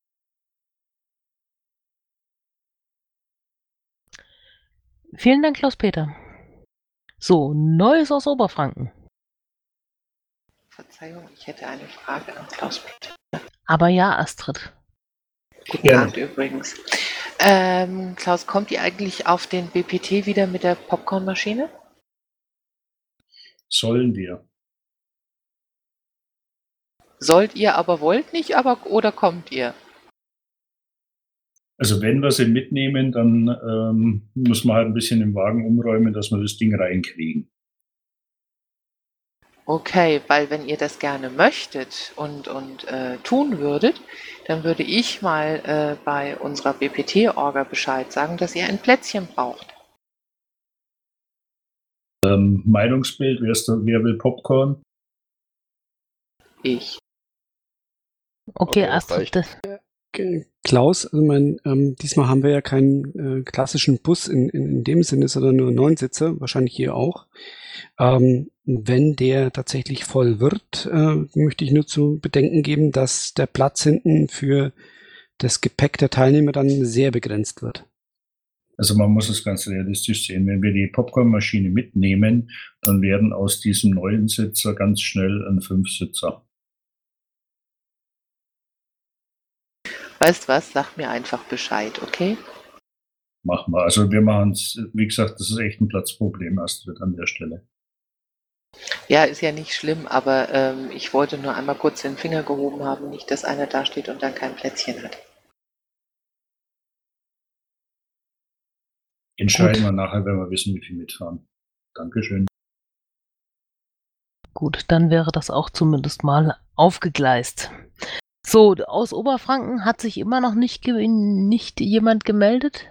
Vielen Dank, Klaus-Peter. So, Neues aus Oberfranken. Verzeihung, ich hätte eine Frage an Klaus-Peter. Aber ja, Astrid. Guten ja. Abend übrigens. Ähm, Klaus, kommt ihr eigentlich auf den B P T wieder mit der Popcornmaschine? Sollen wir. Sollt ihr, aber wollt nicht, aber oder kommt ihr? Also wenn wir sie mitnehmen, dann ähm, muss man halt ein bisschen im Wagen umräumen, dass wir das Ding reinkriegen. Okay, weil wenn ihr das gerne möchtet und, und äh, tun würdet, dann würde ich mal äh, bei unserer B P T-Orga Bescheid sagen, dass ihr ein Plätzchen braucht. Ähm, Meinungsbild, wer, ist da, wer will Popcorn? Ich. Okay, Astrid. Das Klaus, also mein, ähm, diesmal haben wir ja keinen äh, klassischen Bus in, in, in dem Sinne, sondern nur Neunsitzer, wahrscheinlich hier auch. Ähm, wenn der tatsächlich voll wird, äh, möchte ich nur zu bedenken geben, dass der Platz hinten für das Gepäck der Teilnehmer dann sehr begrenzt wird. Also man muss es ganz realistisch sehen. Wenn wir die Popcornmaschine mitnehmen, dann werden aus diesem Neunsitzer ganz schnell ein Fünfsitzer. Weißt was, sag mir einfach Bescheid, okay? Machen wir. Also wir machen es, wie gesagt, das ist echt ein Platzproblem, Astrid, an der Stelle. Ja, ist ja nicht schlimm, aber ähm, ich wollte nur einmal kurz den Finger gehoben haben, nicht, dass einer da steht und dann kein Plätzchen hat. Entscheiden Gut. wir nachher, wenn wir wissen, wie viel mitfahren. Dankeschön. Gut, dann wäre das auch zumindest mal aufgegleist. So, aus Oberfranken hat sich immer noch nicht, ge- nicht jemand gemeldet.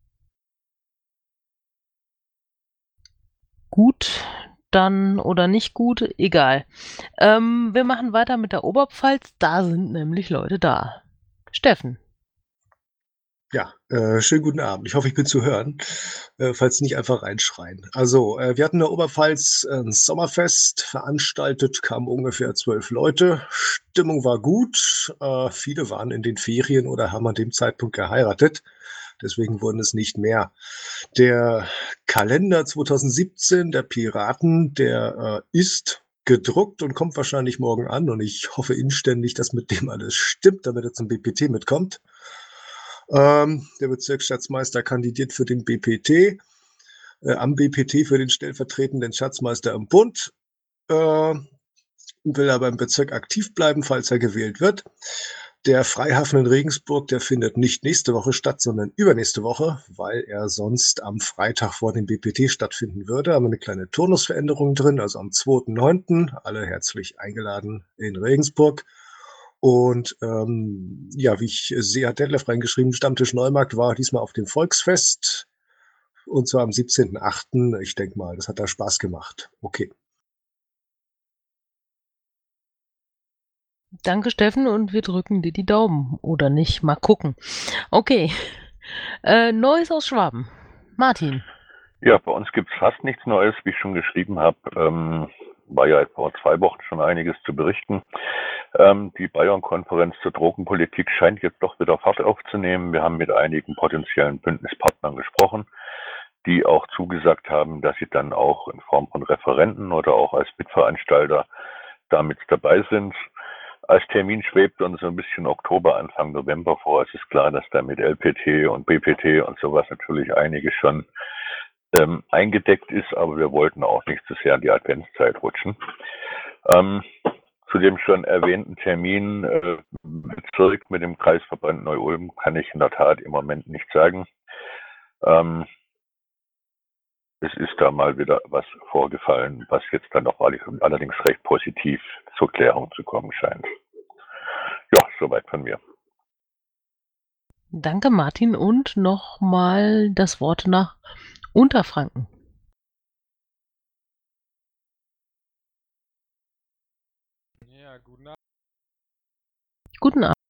Gut, dann oder nicht gut, egal. Ähm, wir machen weiter mit der Oberpfalz. Da sind nämlich Leute da. Steffen. Ja, äh, schönen guten Abend. Ich hoffe, ich bin zu hören, äh, falls nicht einfach reinschreien. Also, äh, wir hatten in der Oberpfalz äh, 'n Sommerfest veranstaltet, kamen ungefähr zwölf Leute. Stimmung war gut. Äh, viele waren in den Ferien oder haben an dem Zeitpunkt geheiratet. Deswegen wurden es nicht mehr. Der Kalender zweitausendsiebzehn der Piraten, der, äh, ist gedruckt und kommt wahrscheinlich morgen an und ich hoffe inständig, dass mit dem alles stimmt, damit er zum B P T mitkommt. Ähm, der Bezirksschatzmeister kandidiert für den B P T, äh, am B P T für den stellvertretenden Schatzmeister im Bund, äh, will aber im Bezirk aktiv bleiben, falls er gewählt wird. Der Freihafen in Regensburg, der findet nicht nächste Woche statt, sondern übernächste Woche, weil er sonst am Freitag vor dem B P T stattfinden würde. Haben wir 'ne kleine Turnusveränderung drin, also am zweiten neunten alle herzlich eingeladen in Regensburg. Und, ähm, ja, wie ich sehe, hat Detlef reingeschrieben, Stammtisch Neumarkt war diesmal auf dem Volksfest und zwar am siebzehnten achten Ich denke mal, das hat da Spaß gemacht. Okay. Danke, Steffen, und wir drücken dir die Daumen. Oder nicht, mal gucken. Okay. Äh, Neues aus Schwaben. Martin. Ja, bei uns gibt's fast nichts Neues, wie ich schon geschrieben habe. Ähm, war ja vor zwei Wochen schon einiges zu berichten. Ähm, die Bayern-Konferenz zur Drogenpolitik scheint jetzt doch wieder Fahrt aufzunehmen. Wir haben mit einigen potenziellen Bündnispartnern gesprochen, die auch zugesagt haben, dass sie dann auch in Form von Referenten oder auch als Mitveranstalter damit dabei sind. Als Termin schwebt uns so ein bisschen Oktober, Anfang November vor. Es ist klar, dass da mit L P T und B P T und sowas natürlich einiges schon ähm, eingedeckt ist, aber wir wollten auch nicht zu sehr in die Adventszeit rutschen. Ähm, zu dem schon erwähnten Termin äh, Bezirk mit dem Kreisverband Neu-Ulm kann ich in der Tat im Moment nicht sagen. Ähm, es ist da mal wieder was vorgefallen, was jetzt dann auch allerdings recht positiv zur Klärung zu kommen scheint. Ja, soweit von mir. Danke, Martin. Und nochmal das Wort nach Unterfranken. Ja, guten Abend. Guten Abend.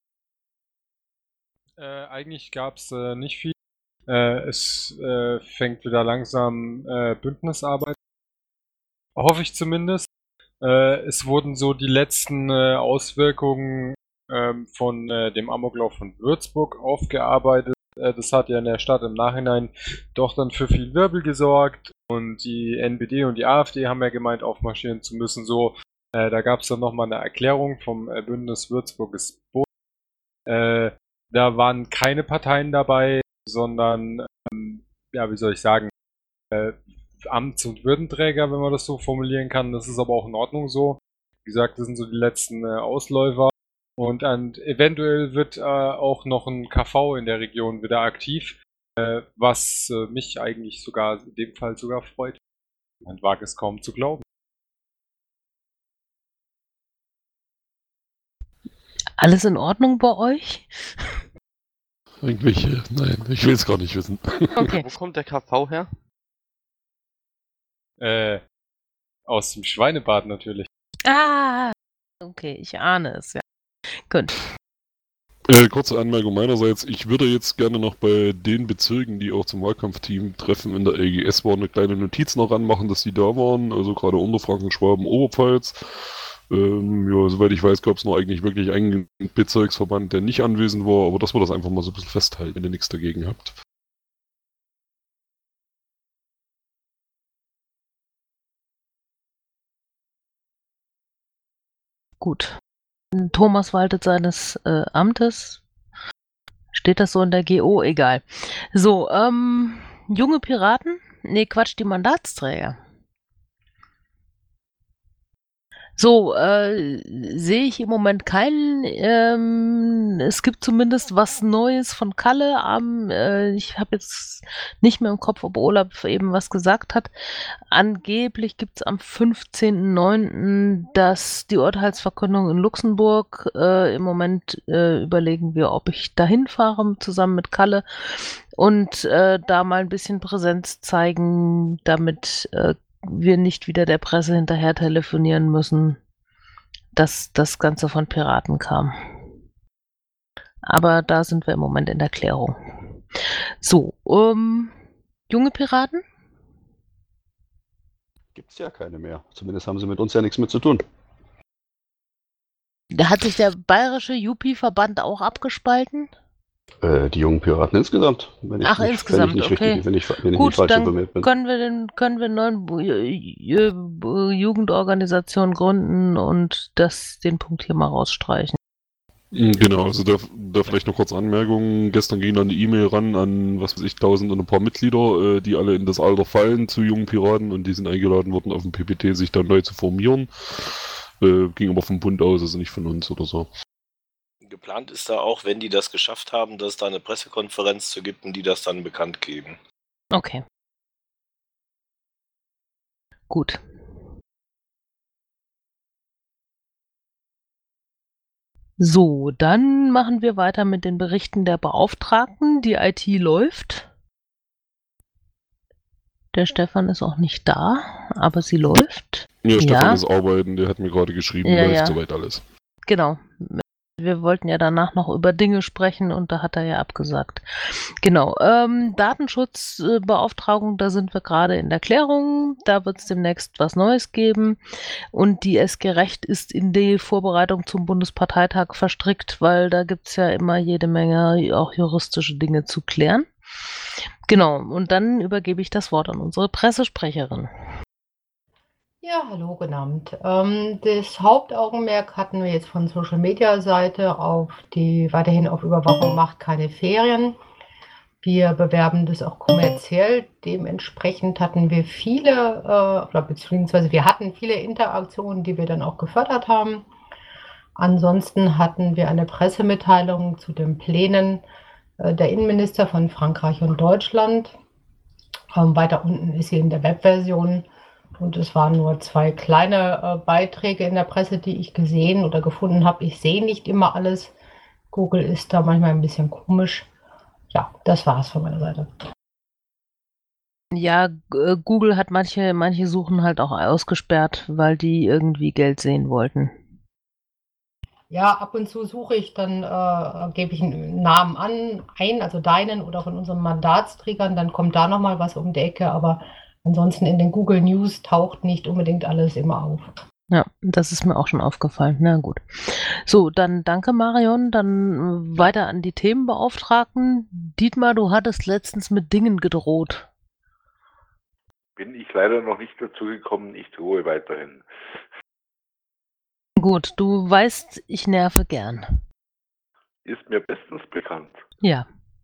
Äh, eigentlich gab es äh, nicht viel. Äh, es äh, fängt wieder langsam äh, Bündnisarbeit. Hoffe ich zumindest. Äh, es wurden so die letzten äh, Auswirkungen ähm, von äh, dem Amoklauf von Würzburg aufgearbeitet. Äh, das hat ja in der Stadt im Nachhinein doch dann für viel Wirbel gesorgt. Und die N P D und die AfD haben ja gemeint, aufmarschieren zu müssen. So, äh, da gab es dann nochmal eine Erklärung vom äh, Bündnis Würzburg ist Bund. Äh, da waren keine Parteien dabei, sondern, ähm, ja, wie soll ich sagen, äh, Amts- und Würdenträger, wenn man das so formulieren kann. Das ist aber auch in Ordnung so. Wie gesagt, das sind so die letzten äh, Ausläufer. Und, und eventuell wird äh, auch noch ein K V in der Region wieder aktiv, äh, was äh, mich eigentlich sogar in dem Fall sogar freut. Man wagt es kaum zu glauben. Alles in Ordnung bei euch? Eigentlich, äh, nein, ich will es gar nicht wissen. Okay. Wo kommt der K V her? Äh, aus dem Schweinebad natürlich. Ah, okay, ich ahne es, ja. Gut. Äh, kurze Anmerkung meinerseits. Ich würde jetzt gerne noch bei den Bezirken, die auch zum Wahlkampfteam treffen in der L G S waren, eine kleine Notiz noch ranmachen, dass die da waren. Also gerade Unterfranken, Schwaben, Oberpfalz. Ähm, ja, soweit ich weiß, gab es noch eigentlich wirklich einen Bezirksverband, der nicht anwesend war. Aber dass wir das einfach mal so ein bisschen festhalten, wenn ihr nichts dagegen habt. Gut. Thomas waltet seines äh, Amtes. Steht das so in der G O? Egal. So, ähm, junge Piraten? Nee, Quatsch, die Mandatsträger. So, äh, sehe ich im Moment keinen. Ähm, es gibt zumindest was Neues von Kalle. Am, äh, ich habe jetzt nicht mehr im Kopf, ob Olaf eben was gesagt hat. Angeblich gibt es am fünfzehnten neunten das die Urteilsverkündung in Luxemburg. Äh, im Moment äh, überlegen wir, ob ich dahin fahre, zusammen mit Kalle. Und äh, da mal ein bisschen Präsenz zeigen, damit äh, wir nicht wieder der Presse hinterher telefonieren müssen, dass das Ganze von Piraten kam. Aber da sind wir im Moment in der Klärung. So, ähm, junge Piraten? Gibt's ja keine mehr. Zumindest haben sie mit uns ja nichts mehr zu tun. Da hat sich der bayerische Jupi-Verband auch abgespalten? Äh, die jungen Piraten insgesamt, wenn ich Ach, nicht, insgesamt, wenn ich nicht okay. richtig, wenn ich, wenn ich Gut, nicht falsch dann informiert bin. können wir den, können wir eine neuen Bu- Ju- Ju- Jugendorganisation gründen und das, den Punkt hier mal rausstreichen. Mm, Genau, also da, da vielleicht noch kurz Anmerkungen. Gestern ging dann eine E-Mail ran an, was weiß ich, tausend und ein paar Mitglieder, äh, die alle in das Alter fallen zu jungen Piraten und die sind eingeladen worden, auf dem P P T sich dann neu zu formieren. Äh, ging aber vom Bund aus, also nicht von uns oder so. Geplant ist da auch, wenn die das geschafft haben, dass es da eine Pressekonferenz zu gibt und die das dann bekannt geben. Okay. Gut. So, dann machen wir weiter mit den Berichten der Beauftragten. Die I T läuft. Der Stefan ist auch nicht da, aber sie läuft. Ja, Stefan Ja, ist arbeiten, der hat mir gerade geschrieben, ja, läuft ja. soweit alles. Genau. Wir wollten ja danach noch über Dinge sprechen und da hat er ja abgesagt. Genau. Ähm, Datenschutzbeauftragung, da sind wir gerade in der Klärung. Da wird es demnächst was Neues geben. Und die S G Recht ist in die Vorbereitung zum Bundesparteitag verstrickt, weil da gibt es ja immer jede Menge auch juristische Dinge zu klären. Genau. Und dann übergebe ich das Wort an unsere Pressesprecherin. Ja, hallo, guten Abend. Ähm, das Hauptaugenmerk hatten wir jetzt von Social Media Seite auf die weiterhin auf Überwachung macht keine Ferien. Wir bewerben das auch kommerziell. Dementsprechend hatten wir viele, äh, oder beziehungsweise wir hatten viele Interaktionen, die wir dann auch gefördert haben. Ansonsten hatten wir eine Pressemitteilung zu den Plänen äh, der Innenminister von Frankreich und Deutschland. Ähm, weiter unten ist sie in der Webversion. Und es waren nur zwei kleine äh, Beiträge in der Presse, die ich gesehen oder gefunden habe. Ich sehe nicht immer alles. Google ist da manchmal ein bisschen komisch. Ja, das war es von meiner Seite. Ja, G- äh, Google hat manche, manche Suchen halt auch ausgesperrt, weil die irgendwie Geld sehen wollten. Ja, ab und zu suche ich, dann äh, gebe ich einen Namen an, ein, also deinen oder von unseren Mandatsträgern, dann kommt da nochmal was um die Ecke, aber ansonsten in den Google News taucht nicht unbedingt alles immer auf. Ja, das ist mir auch schon aufgefallen. Na gut. So, dann danke Marion. Dann äh, weiter an die Themenbeauftragten. Dietmar, du hattest letztens mit Dingen gedroht. Bin ich leider noch nicht dazu gekommen, ich drohe weiterhin. Gut, du weißt, ich nerve gern. Ist mir bestens bekannt. Ja.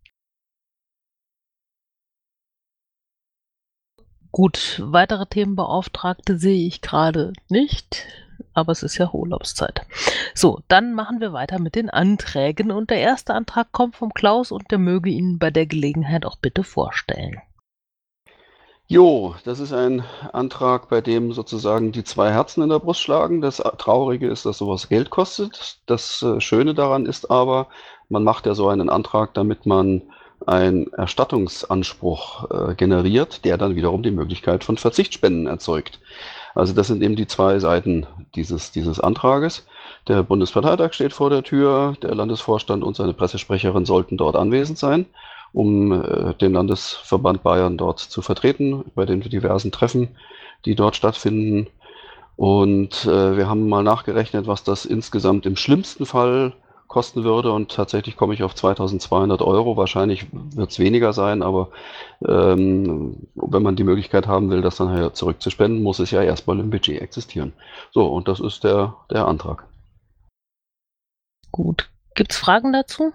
Gut, weitere Themenbeauftragte sehe ich gerade nicht, aber es ist ja Urlaubszeit. So, dann machen wir weiter mit den Anträgen und der erste Antrag kommt vom Klaus und der möge Ihnen bei der Gelegenheit auch bitte vorstellen. Jo, das ist ein Antrag, bei dem sozusagen die zwei Herzen in der Brust schlagen. Das Traurige ist, dass sowas Geld kostet. Das äh, Schöne daran ist aber, man macht ja so einen Antrag, damit man einen Erstattungsanspruch äh, generiert, der dann wiederum die Möglichkeit von Verzichtsspenden erzeugt. Also das sind eben die zwei Seiten dieses, dieses Antrages. Der Bundesparteitag steht vor der Tür, der Landesvorstand und seine Pressesprecherin sollten dort anwesend sein, um äh, den Landesverband Bayern dort zu vertreten, bei den diversen Treffen, die dort stattfinden. Und äh, wir haben mal nachgerechnet, was das insgesamt im schlimmsten Fall kosten würde, und tatsächlich komme ich auf zweitausendzweihundert Euro. Wahrscheinlich wird es weniger sein, aber ähm, wenn man die Möglichkeit haben will, das dann halt zurückzuspenden, muss es ja erstmal im Budget existieren. So, und das ist der, der Antrag. Gut, gibt es Fragen dazu?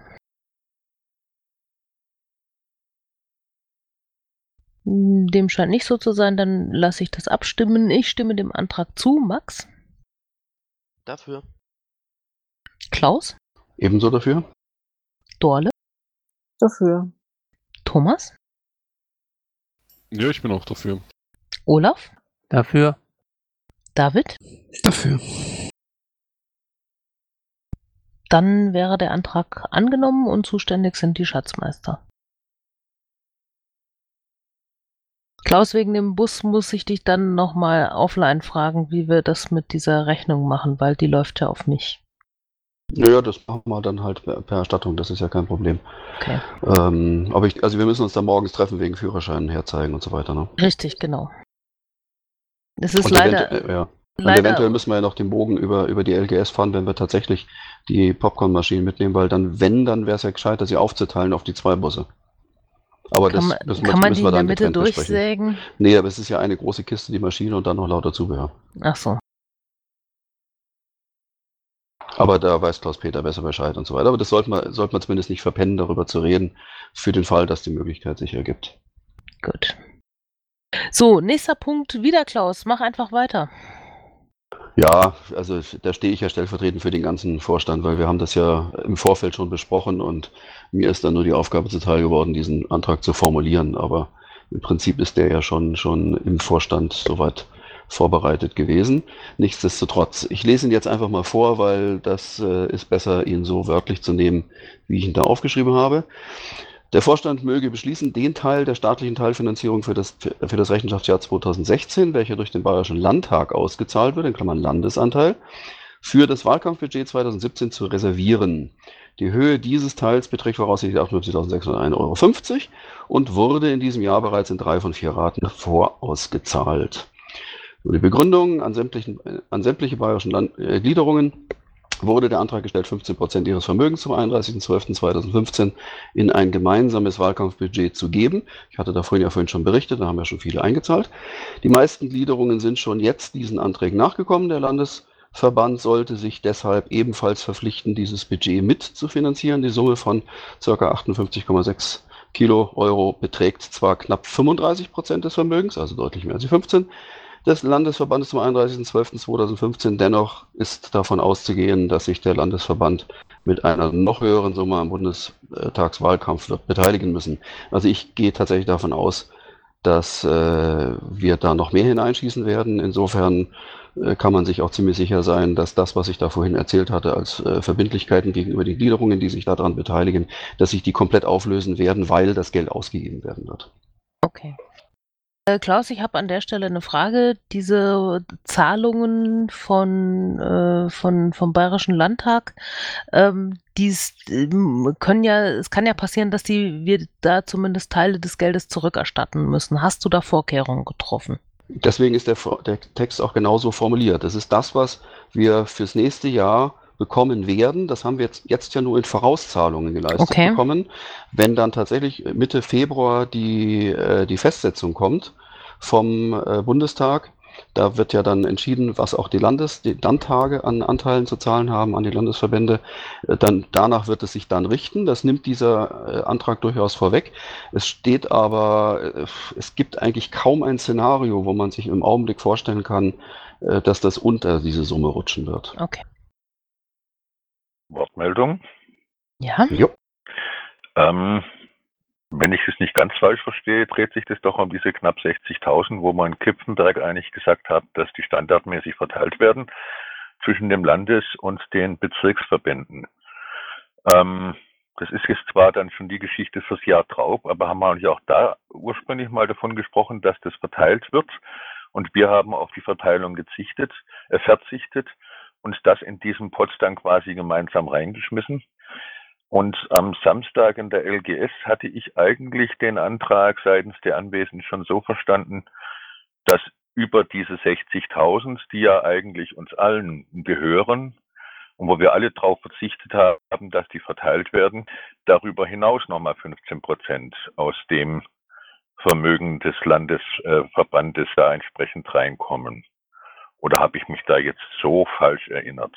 Dem scheint nicht so zu sein, dann lasse ich das abstimmen. Ich stimme dem Antrag zu. Max? Dafür. Klaus? Ebenso dafür. Dorle? Dafür. Thomas? Ja, ich bin auch dafür. Olaf? Dafür. David? Dafür. Dann wäre der Antrag angenommen und zuständig sind die Schatzmeister. Klaus, wegen dem Bus muss ich dich dann nochmal offline fragen, wie wir das mit dieser Rechnung machen, weil die läuft ja auf mich. Naja, das machen wir dann halt per, per Erstattung, das ist ja kein Problem. Okay. Ähm, aber ich, also wir müssen uns da morgens treffen wegen Führerschein herzeigen und so weiter, ne? Richtig, genau. Es ist Und leider, eventu- äh, ja. Und leider eventuell müssen wir ja noch den Bogen über, über die L G S fahren, wenn wir tatsächlich die Popcornmaschinen mitnehmen, weil dann, wenn, dann wäre es ja gescheiter, sie aufzuteilen auf die zwei Busse. Aber kann das man, müssen kann wir, man müssen die wir in der dann Mitte getrennt besprechen. durchsägen? Nee, aber es ist ja eine große Kiste, die Maschine und dann noch lauter Zubehör. Ach so. Aber da weiß Klaus-Peter besser Bescheid und so weiter. Aber das sollte man, sollte man zumindest nicht verpennen, darüber zu reden, für den Fall, dass die Möglichkeit sich ergibt. Gut. So, nächster Punkt, wieder Klaus, mach einfach weiter. Ja, also da stehe ich ja stellvertretend für den ganzen Vorstand, weil wir haben das ja im Vorfeld schon besprochen und mir ist dann nur die Aufgabe zuteil geworden, diesen Antrag zu formulieren. Aber im Prinzip ist der ja schon, schon im Vorstand soweit vorbereitet gewesen. Nichtsdestotrotz, ich lese ihn jetzt einfach mal vor, weil das äh, ist besser, ihn so wörtlich zu nehmen, wie ich ihn da aufgeschrieben habe. Der Vorstand möge beschließen, den Teil der staatlichen Teilfinanzierung für das, für das Rechenschaftsjahr zweitausendsechzehn, welcher durch den Bayerischen Landtag ausgezahlt wird, in Klammern Landesanteil, für das Wahlkampfbudget zweitausendsiebzehn zu reservieren. Die Höhe dieses Teils beträgt voraussichtlich achtundfünfzigtausendsechshundertein Euro fünfzig und wurde in diesem Jahr bereits in drei von vier Raten vorausgezahlt. Nur die Begründung an, sämtlichen, an sämtliche bayerischen Land äh, Gliederungen wurde der Antrag gestellt, fünfzehn Prozent ihres Vermögens zum einunddreißigsten zwölften zweitausendfünfzehn in ein gemeinsames Wahlkampfbudget zu geben. Ich hatte da vorhin ja vorhin schon berichtet, da haben ja schon viele eingezahlt. Die meisten Gliederungen sind schon jetzt diesen Anträgen nachgekommen. Der Landesverband sollte sich deshalb ebenfalls verpflichten, dieses Budget mit zu finanzieren. Die Summe von ca. achtundfünfzig Komma sechs Kilo Euro beträgt zwar knapp fünfunddreißig Prozent des Vermögens, also deutlich mehr als die fünfzehn, des Landesverbandes zum einunddreißigsten zwölften zweitausendfünfzehn. Dennoch ist davon auszugehen, dass sich der Landesverband mit einer noch höheren Summe am Bundestagswahlkampf wird beteiligen müssen. Also ich gehe tatsächlich davon aus, dass äh, wir da noch mehr hineinschießen werden. Insofern äh, kann man sich auch ziemlich sicher sein, dass das, was ich da vorhin erzählt hatte, als äh, Verbindlichkeiten gegenüber den Gliederungen, die sich daran beteiligen, dass sich die komplett auflösen werden, weil das Geld ausgegeben werden wird. Okay. Äh, Klaus, ich habe an der Stelle eine Frage. Diese Zahlungen von, äh, von, vom Bayerischen Landtag, ähm, dies, ähm, können ja, es kann ja passieren, dass die, wir da zumindest Teile des Geldes zurückerstatten müssen. Hast du da Vorkehrungen getroffen? Deswegen ist der, der Text auch genauso formuliert. Das ist das, was wir fürs nächste Jahr bekommen werden. Das haben wir jetzt, jetzt ja nur in Vorauszahlungen geleistet Okay. bekommen. Wenn dann tatsächlich Mitte Februar die, äh, die Festsetzung kommt vom äh, Bundestag, da wird ja dann entschieden, was auch die, Landes-, die Landtage an Anteilen zu zahlen haben, an die Landesverbände. Äh, dann, danach wird es sich dann richten. Das nimmt dieser äh, Antrag durchaus vorweg. Es steht aber, äh, es gibt eigentlich kaum ein Szenario, wo man sich im Augenblick vorstellen kann, äh, dass das unter diese Summe rutschen wird. Okay. Wortmeldung? Ja. Jo. Ähm, wenn ich es nicht ganz falsch verstehe, dreht sich das doch um diese knapp sechzigtausend, wo man in Kipfenberg eigentlich gesagt hat, dass die standardmäßig verteilt werden zwischen dem Landes- und den Bezirksverbänden. Ähm, das ist jetzt zwar dann schon die Geschichte fürs Jahr drauf, aber haben wir ja auch da ursprünglich mal davon gesprochen, dass das verteilt wird. Und wir haben auf die Verteilung gezichtet, äh, verzichtet und das in diesem Pot dann quasi gemeinsam reingeschmissen. Und am Samstag in der L G S hatte ich eigentlich den Antrag seitens der Anwesenden schon so verstanden, dass über diese sechzigtausend, die ja eigentlich uns allen gehören und wo wir alle darauf verzichtet haben, dass die verteilt werden, darüber hinaus nochmal fünfzehn Prozent aus dem Vermögen des Landesverbandes da entsprechend reinkommen. Oder habe ich mich da jetzt so falsch erinnert?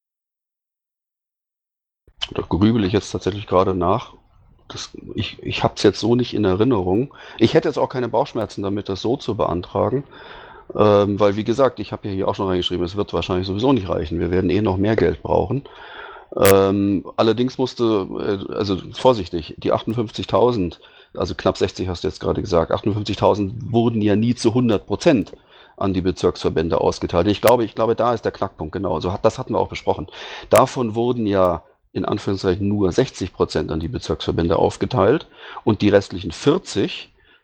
Da grübel ich jetzt tatsächlich gerade nach. Das, ich ich habe es jetzt so nicht in Erinnerung. Ich hätte jetzt auch keine Bauchschmerzen damit, das so zu beantragen. Ähm, weil, wie gesagt, ich habe ja hier auch schon reingeschrieben, es wird wahrscheinlich sowieso nicht reichen. Wir werden eh noch mehr Geld brauchen. Ähm, allerdings musste, äh, also vorsichtig, die achtundfünfzigtausend, also knapp sechzig hast du jetzt gerade gesagt, achtundfünfzigtausend wurden ja nie zu hundert Prozent an die Bezirksverbände ausgeteilt. Ich glaube, ich glaube, da ist der Knackpunkt, genau. So hat, das hatten wir auch besprochen. Davon wurden ja in Anführungszeichen nur sechzig Prozent an die Bezirksverbände aufgeteilt und die restlichen vierzig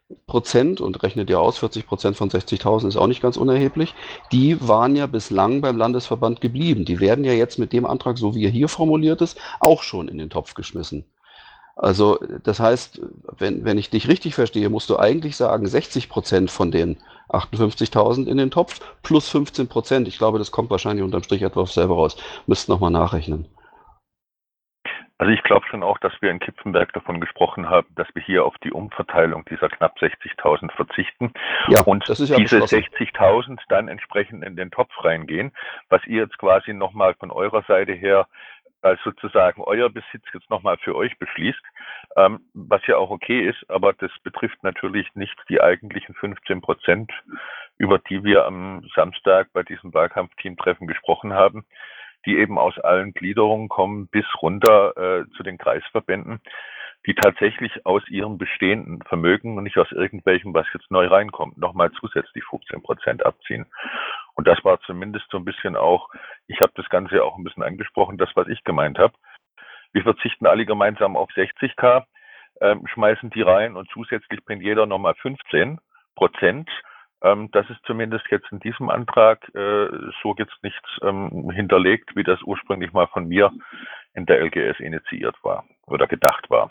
Prozent und rechnet ja aus, vierzig Prozent von sechzigtausend ist auch nicht ganz unerheblich, die waren ja bislang beim Landesverband geblieben. Die werden ja jetzt mit dem Antrag, so wie er hier formuliert ist, auch schon in den Topf geschmissen. Also das heißt, wenn, wenn ich dich richtig verstehe, musst du eigentlich sagen, sechzig Prozent von den achtundfünfzigtausend in den Topf plus fünfzehn Prozent. Ich glaube, das kommt wahrscheinlich unterm Strich etwa auf selber raus. Müsst nochmal nachrechnen. Also ich glaube schon auch, dass wir in Kipfenberg davon gesprochen haben, dass wir hier auf die Umverteilung dieser knapp sechzigtausend verzichten Ja, und das ist ja diese beschlossen. sechzigtausend dann entsprechend in den Topf reingehen, was ihr jetzt quasi nochmal von eurer Seite her als sozusagen euer Besitz jetzt nochmal für euch beschließt, ähm, was ja auch okay ist, aber das betrifft natürlich nicht die eigentlichen fünfzehn Prozent, über die wir am Samstag bei diesem Wahlkampfteamtreffen gesprochen haben, die eben aus allen Gliederungen kommen bis runter äh, zu den Kreisverbänden, die tatsächlich aus ihrem bestehenden Vermögen und nicht aus irgendwelchem, was jetzt neu reinkommt, nochmal zusätzlich fünfzehn Prozent abziehen. Und das war zumindest so ein bisschen auch, ich habe das Ganze auch ein bisschen angesprochen, das, was ich gemeint habe. Wir verzichten alle gemeinsam auf sechzigtausend, ähm, schmeißen die rein und zusätzlich bringt jeder nochmal fünfzehn Prozent. Ähm, das ist zumindest jetzt in diesem Antrag äh, so jetzt nicht ähm, hinterlegt, wie das ursprünglich mal von mir in der L G S initiiert war oder gedacht war.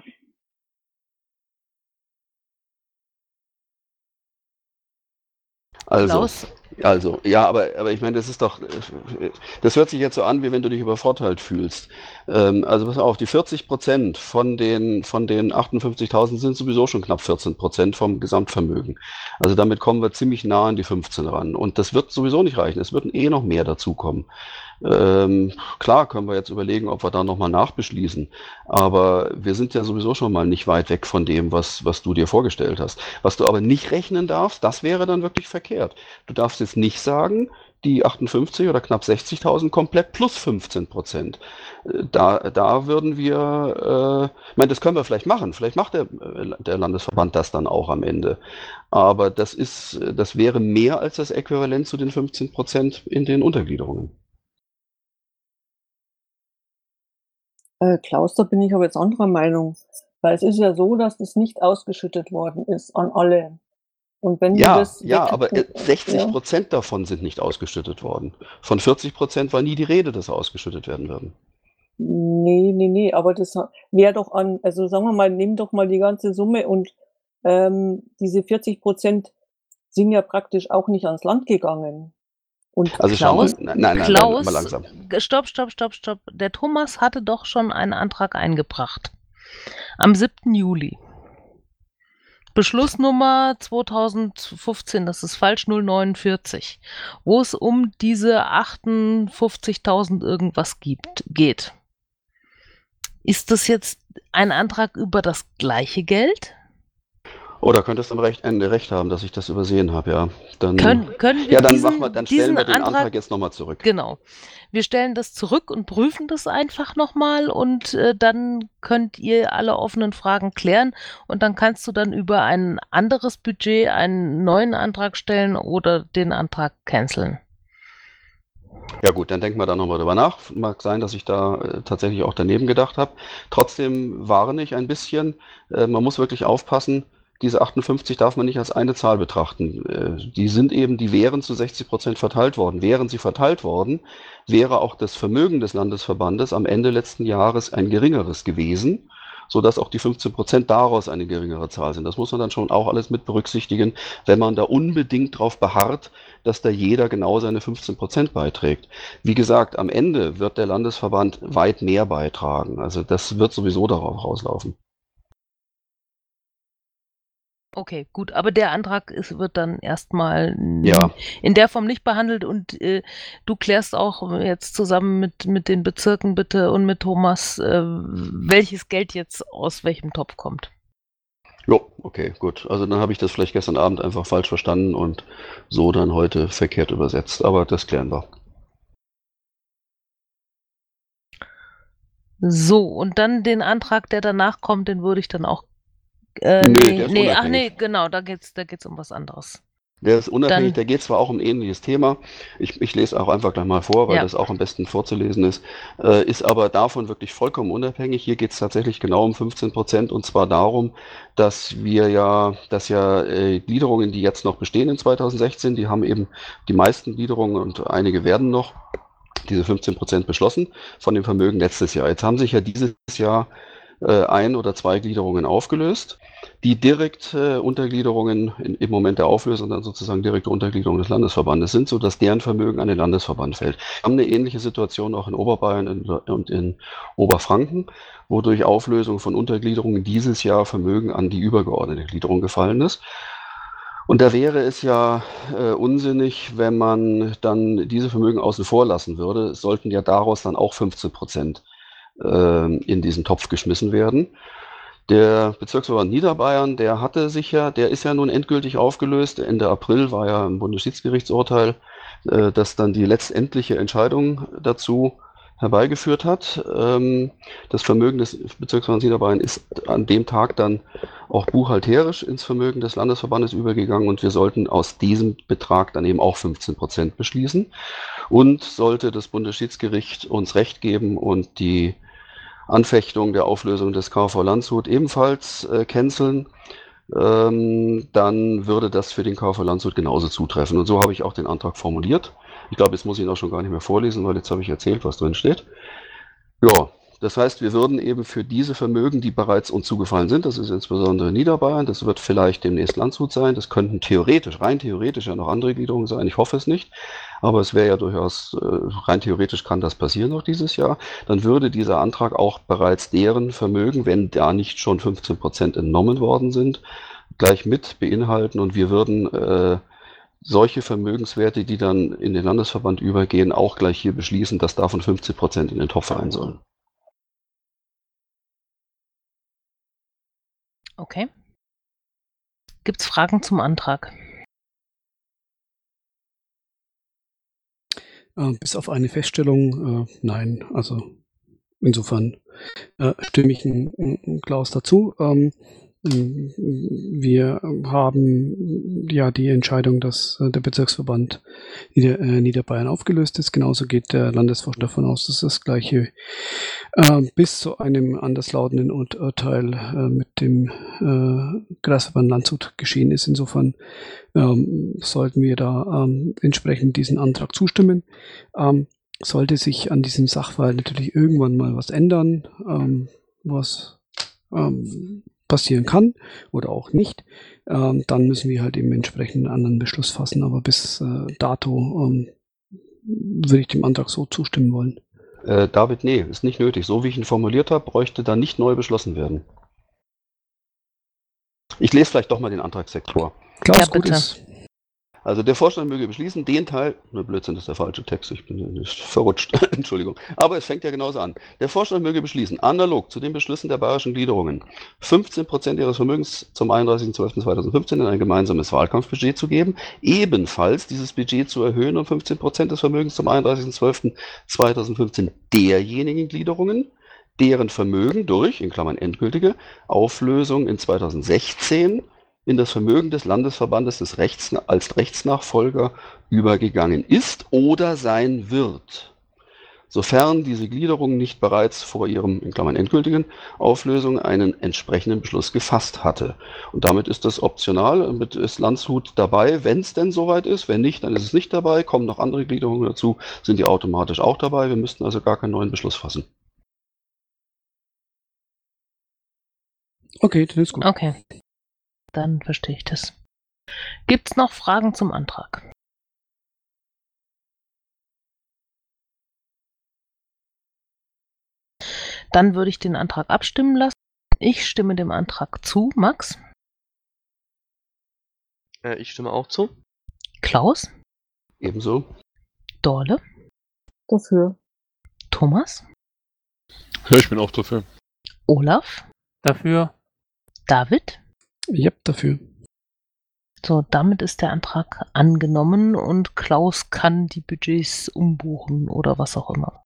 Also, Klaus? also, ja, aber, aber ich meine, das ist doch, äh, das hört sich jetzt so an, wie wenn du dich übervorteilt fühlst. Ähm, also pass auf, die vierzig Prozent von den, von den achtundfünfzigtausend sind sowieso schon knapp vierzehn Prozent vom Gesamtvermögen. Also damit kommen wir ziemlich nah an die fünfzehn ran. Und das wird sowieso nicht reichen. Es würden eh noch mehr dazukommen. Ähm, klar können wir jetzt überlegen, ob wir da nochmal nachbeschließen. Aber wir sind ja sowieso schon mal nicht weit weg von dem, was, was du dir vorgestellt hast. Was du aber nicht rechnen darfst, das wäre dann wirklich verkehrt. Du darfst jetzt nicht sagen, die achtundfünfzig oder knapp sechzigtausend komplett plus fünfzehn Prozent. Äh, Da, da würden wir, äh, ich meine, das können wir vielleicht machen. Vielleicht macht der, äh, der Landesverband das dann auch am Ende. Aber das ist, äh, das wäre mehr als das Äquivalent zu den fünfzehn Prozent in den Untergliederungen. Äh, Klaus, da bin ich aber jetzt anderer Meinung. Weil es ist ja so, dass das nicht ausgeschüttet worden ist an alle. Und wenn wir Ja, das ja, weg, aber äh, ja, sechzig Prozent davon sind nicht ausgeschüttet worden. Von vierzig Prozent war nie die Rede, dass sie ausgeschüttet werden würden. nee, nee, nee, aber das wäre doch an, also sagen wir mal, nimm doch mal die ganze Summe und ähm, diese vierzig Prozent sind ja praktisch auch nicht ans Land gegangen. Und Also schau mal, Klaus, nein, nein, nein, Klaus, mal langsam. g- stopp, stopp, stopp, stopp. Der Thomas hatte doch schon einen Antrag eingebracht. Am siebten Juli. Beschlussnummer zweitausendfünfzehn, das ist falsch, null neunundvierzig, wo es um diese achtundfünfzigtausend irgendwas gibt, geht. Ist das jetzt ein Antrag über das gleiche Geld? Oh, da könntest du am recht, Ende recht haben, dass ich das übersehen habe, ja. Dann, Können, können wir ja, dann, diesen, machen wir, dann stellen diesen wir den Antrag, Antrag jetzt nochmal zurück. Genau. Wir stellen das zurück und prüfen das einfach nochmal und äh, dann könnt ihr alle offenen Fragen klären und dann kannst du dann über ein anderes Budget einen neuen Antrag stellen oder den Antrag canceln. Ja gut, dann denken wir da nochmal drüber nach. Mag sein, dass ich da äh, tatsächlich auch daneben gedacht habe. Trotzdem warne ich ein bisschen. Äh, man muss wirklich aufpassen. Diese achtundfünfzig darf man nicht als eine Zahl betrachten. Äh, die sind eben, die wären zu sechzig Prozent verteilt worden. Wären sie verteilt worden, wäre auch das Vermögen des Landesverbandes am Ende letzten Jahres ein geringeres gewesen, sodass auch die fünfzehn Prozent daraus eine geringere Zahl sind. Das muss man dann schon auch alles mit berücksichtigen, wenn man da unbedingt darauf beharrt, dass da jeder genau seine fünfzehn Prozent beiträgt. Wie gesagt, am Ende wird der Landesverband weit mehr beitragen. Also das wird sowieso darauf rauslaufen. Okay, gut, aber der Antrag ist, wird dann erstmal n- Ja. in der Form nicht behandelt und äh, du klärst auch jetzt zusammen mit, mit den Bezirken bitte und mit Thomas, äh, welches Geld jetzt aus welchem Topf kommt. Jo, okay, gut. Also dann habe ich das vielleicht gestern Abend einfach falsch verstanden und so dann heute verkehrt übersetzt. Aber das klären wir. So, und dann den Antrag, der danach kommt, den würde ich dann auch. Äh, Nö, nee, der ist nee, ach unabhängig. nee, genau, da geht's, da geht's um was anderes. Der ist unabhängig, Dann- der geht zwar auch um ein ähnliches Thema, ich, ich lese auch einfach gleich mal vor, weil Ja. das auch am besten vorzulesen ist, äh, ist aber davon wirklich vollkommen unabhängig. Hier geht es tatsächlich genau um fünfzehn Prozent und zwar darum, dass wir ja, dass ja äh, Gliederungen, die jetzt noch bestehen in zweitausendsechzehn, die haben eben die meisten Gliederungen und einige werden noch diese fünfzehn Prozent beschlossen von dem Vermögen letztes Jahr. Jetzt haben sich ja dieses Jahr äh, ein oder zwei Gliederungen aufgelöst. Die direkt äh, Untergliederungen in, im Moment der Auflösung dann sozusagen direkte Untergliederungen des Landesverbandes sind, sodass deren Vermögen an den Landesverband fällt. Wir haben eine ähnliche Situation auch in Oberbayern in, und in Oberfranken, wo durch Auflösung von Untergliederungen dieses Jahr Vermögen an die übergeordnete Gliederung gefallen ist. Und da wäre es ja äh, unsinnig, wenn man dann diese Vermögen außen vor lassen würde. Es sollten ja daraus dann auch fünfzehn Prozent äh, in diesen Topf geschmissen werden. Der Bezirksverband Niederbayern, der hatte sich ja, der ist ja nun endgültig aufgelöst. Ende April war ja ein Bundesschiedsgerichtsurteil, äh, das dann die letztendliche Entscheidung dazu herbeigeführt hat. Ähm, das Vermögen des Bezirksverbands Niederbayern ist an dem Tag dann auch buchhalterisch ins Vermögen des Landesverbandes übergegangen und wir sollten aus diesem Betrag dann eben auch fünfzehn Prozent beschließen. Und sollte das Bundesschiedsgericht uns Recht geben und die Anfechtung der Auflösung des K V Landshut ebenfalls äh, canceln, ähm, dann würde das für den K V Landshut genauso zutreffen. Und so habe ich auch den Antrag formuliert. Ich glaube, jetzt muss ich ihn auch schon gar nicht mehr vorlesen, weil jetzt habe ich erzählt, was drin steht. Ja, das heißt, wir würden eben für diese Vermögen, die bereits uns zugefallen sind, das ist insbesondere Niederbayern, das wird vielleicht demnächst Landshut sein, das könnten theoretisch, rein theoretisch ja noch andere Gliederungen sein, ich hoffe es nicht, aber es wäre ja durchaus, äh, rein theoretisch kann das passieren noch dieses Jahr, dann würde dieser Antrag auch bereits deren Vermögen, wenn da nicht schon fünfzehn Prozent entnommen worden sind, gleich mit beinhalten und wir würden äh, solche Vermögenswerte, die dann in den Landesverband übergehen, auch gleich hier beschließen, dass davon fünfzehn Prozent in den Topf rein sollen. Okay. Gibt es Fragen zum Antrag? Äh, bis auf eine Feststellung, äh, nein. Also insofern äh, stimme ich n, n, Klaus dazu. Ähm, wir haben ja die Entscheidung, dass äh, der Bezirksverband Nieder, äh, Niederbayern aufgelöst ist. Genauso geht der Landesvorstand davon aus, dass das Gleiche äh, bis zu einem anderslautenden Urteil äh, mit dem äh, Kreisverband Landshut geschehen ist. Insofern ähm, sollten wir da ähm, entsprechend diesen Antrag zustimmen. Ähm, sollte sich an diesem Sachverhalt natürlich irgendwann mal was ändern, ähm, was ähm, passieren kann oder auch nicht, ähm, dann müssen wir halt eben entsprechend einen anderen Beschluss fassen. Aber bis äh, dato ähm, würde ich dem Antrag so zustimmen wollen. Äh, David, nee, ist nicht nötig. So wie ich ihn formuliert habe, bräuchte da nicht neu beschlossen werden. Ich lese vielleicht doch mal den Antragstext vor. Klaus, ja, gut ist. Also der Vorstand möge beschließen, den Teil, ne Blödsinn, das ist der falsche Text, ich bin nicht verrutscht, Entschuldigung, aber es fängt ja genauso an. Der Vorstand möge beschließen, analog zu den Beschlüssen der bayerischen Gliederungen, fünfzehn Prozent ihres Vermögens zum einunddreißigsten zwölften zweitausendfünfzehn in ein gemeinsames Wahlkampfbudget zu geben, ebenfalls dieses Budget zu erhöhen um fünfzehn Prozent des Vermögens zum einunddreißigsten zwölften zweitausendfünfzehn derjenigen Gliederungen, deren Vermögen durch, in Klammern endgültige, Auflösung in zweitausendsechzehn in das Vermögen des Landesverbandes des Rechts, als Rechtsnachfolger übergegangen ist oder sein wird, sofern diese Gliederung nicht bereits vor ihrem, in Klammern endgültigen, Auflösung einen entsprechenden Beschluss gefasst hatte. Und damit ist das optional, damit ist Landshut dabei, wenn es denn soweit ist. Wenn nicht, dann ist es nicht dabei. Kommen noch andere Gliederungen dazu, sind die automatisch auch dabei. Wir müssten also gar keinen neuen Beschluss fassen. Okay, das ist gut. Okay. Dann verstehe ich das. Gibt es noch Fragen zum Antrag? Dann würde ich den Antrag abstimmen lassen. Ich stimme dem Antrag zu. Max? Äh, ich stimme auch zu. Klaus? Ebenso. Dorle? Dafür. Thomas? Ja, ich bin auch dafür. Olaf? Dafür. David? Ja, dafür. So, damit ist der Antrag angenommen und Klaus kann die Budgets umbuchen oder was auch immer.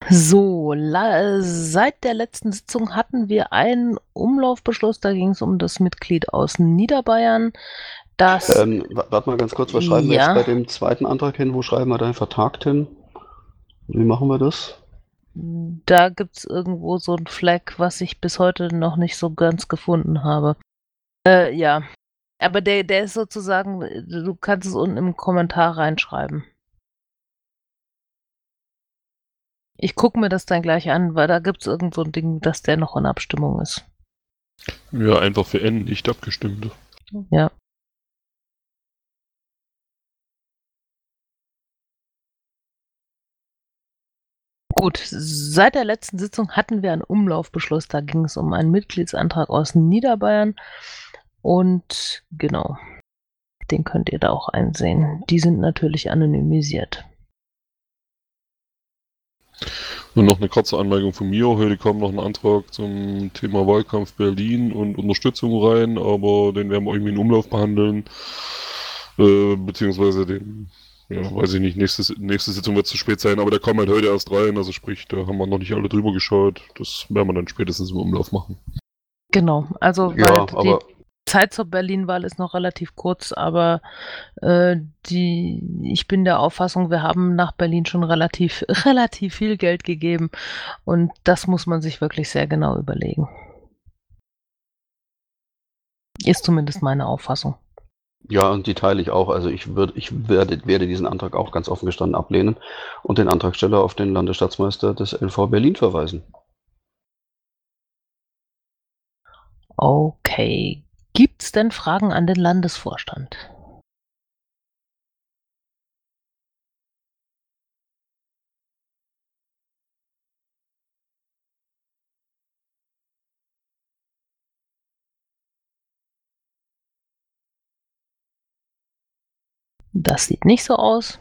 So, la seit der letzten Sitzung hatten wir einen Umlaufbeschluss, da ging es um das Mitglied aus Niederbayern, das Ähm, wa- warte mal ganz kurz, was schreiben wir ja. jetzt bei dem zweiten Antrag hin? Wo schreiben wir da vertagt hin? Wie machen wir das? Da gibt es irgendwo so ein Flag, was ich bis heute noch nicht so ganz gefunden habe. Äh, ja. Aber der, der ist sozusagen, du kannst es unten im Kommentar reinschreiben. Ich gucke mir das dann gleich an, weil da gibt es irgend so ein Ding, dass der noch in Abstimmung ist. Ja, einfach für N, nicht abgestimmt. Ja. Gut, seit der letzten Sitzung hatten wir einen Umlaufbeschluss. Da ging es um einen Mitgliedsantrag aus Niederbayern. Und genau, den könnt ihr da auch einsehen. Die sind natürlich anonymisiert. Und noch eine kurze Anmerkung von mir. Heute kam noch ein Antrag zum Thema Wahlkampf Berlin und Unterstützung rein, aber den werden wir irgendwie in Umlauf behandeln. Äh, beziehungsweise den, ja, weiß ich nicht, nächste, nächste Sitzung wird zu spät sein, aber der kam halt heute erst rein, also sprich, da haben wir noch nicht alle drüber geschaut. Das werden wir dann spätestens im Umlauf machen. Genau, also Ja, weil die aber Zeit zur Berlin-Wahl ist noch relativ kurz, aber äh, die, ich bin der Auffassung, wir haben nach Berlin schon relativ, relativ viel Geld gegeben und das muss man sich wirklich sehr genau überlegen. Ist zumindest meine Auffassung. ja, und die teile ich auch. Also ich würde, ich werde, werde diesen Antrag auch ganz offen gestanden ablehnen und den Antragsteller auf den Landesstaatsmeister des L V Berlin verweisen. Okay. Gibt's denn Fragen an den Landesvorstand? Das sieht nicht so aus.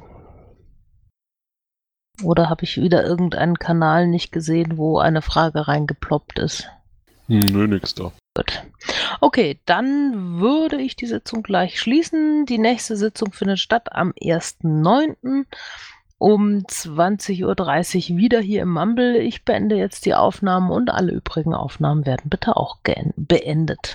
Oder habe ich wieder irgendeinen Kanal nicht gesehen, wo eine Frage reingeploppt ist? Hm, nö, nix da. Gut. Okay, dann würde ich die Sitzung gleich schließen. Die nächste Sitzung findet statt am ersten neunten um zwanzig Uhr dreißig wieder hier im Mumble. Ich beende jetzt die Aufnahmen und alle übrigen Aufnahmen werden bitte auch beendet.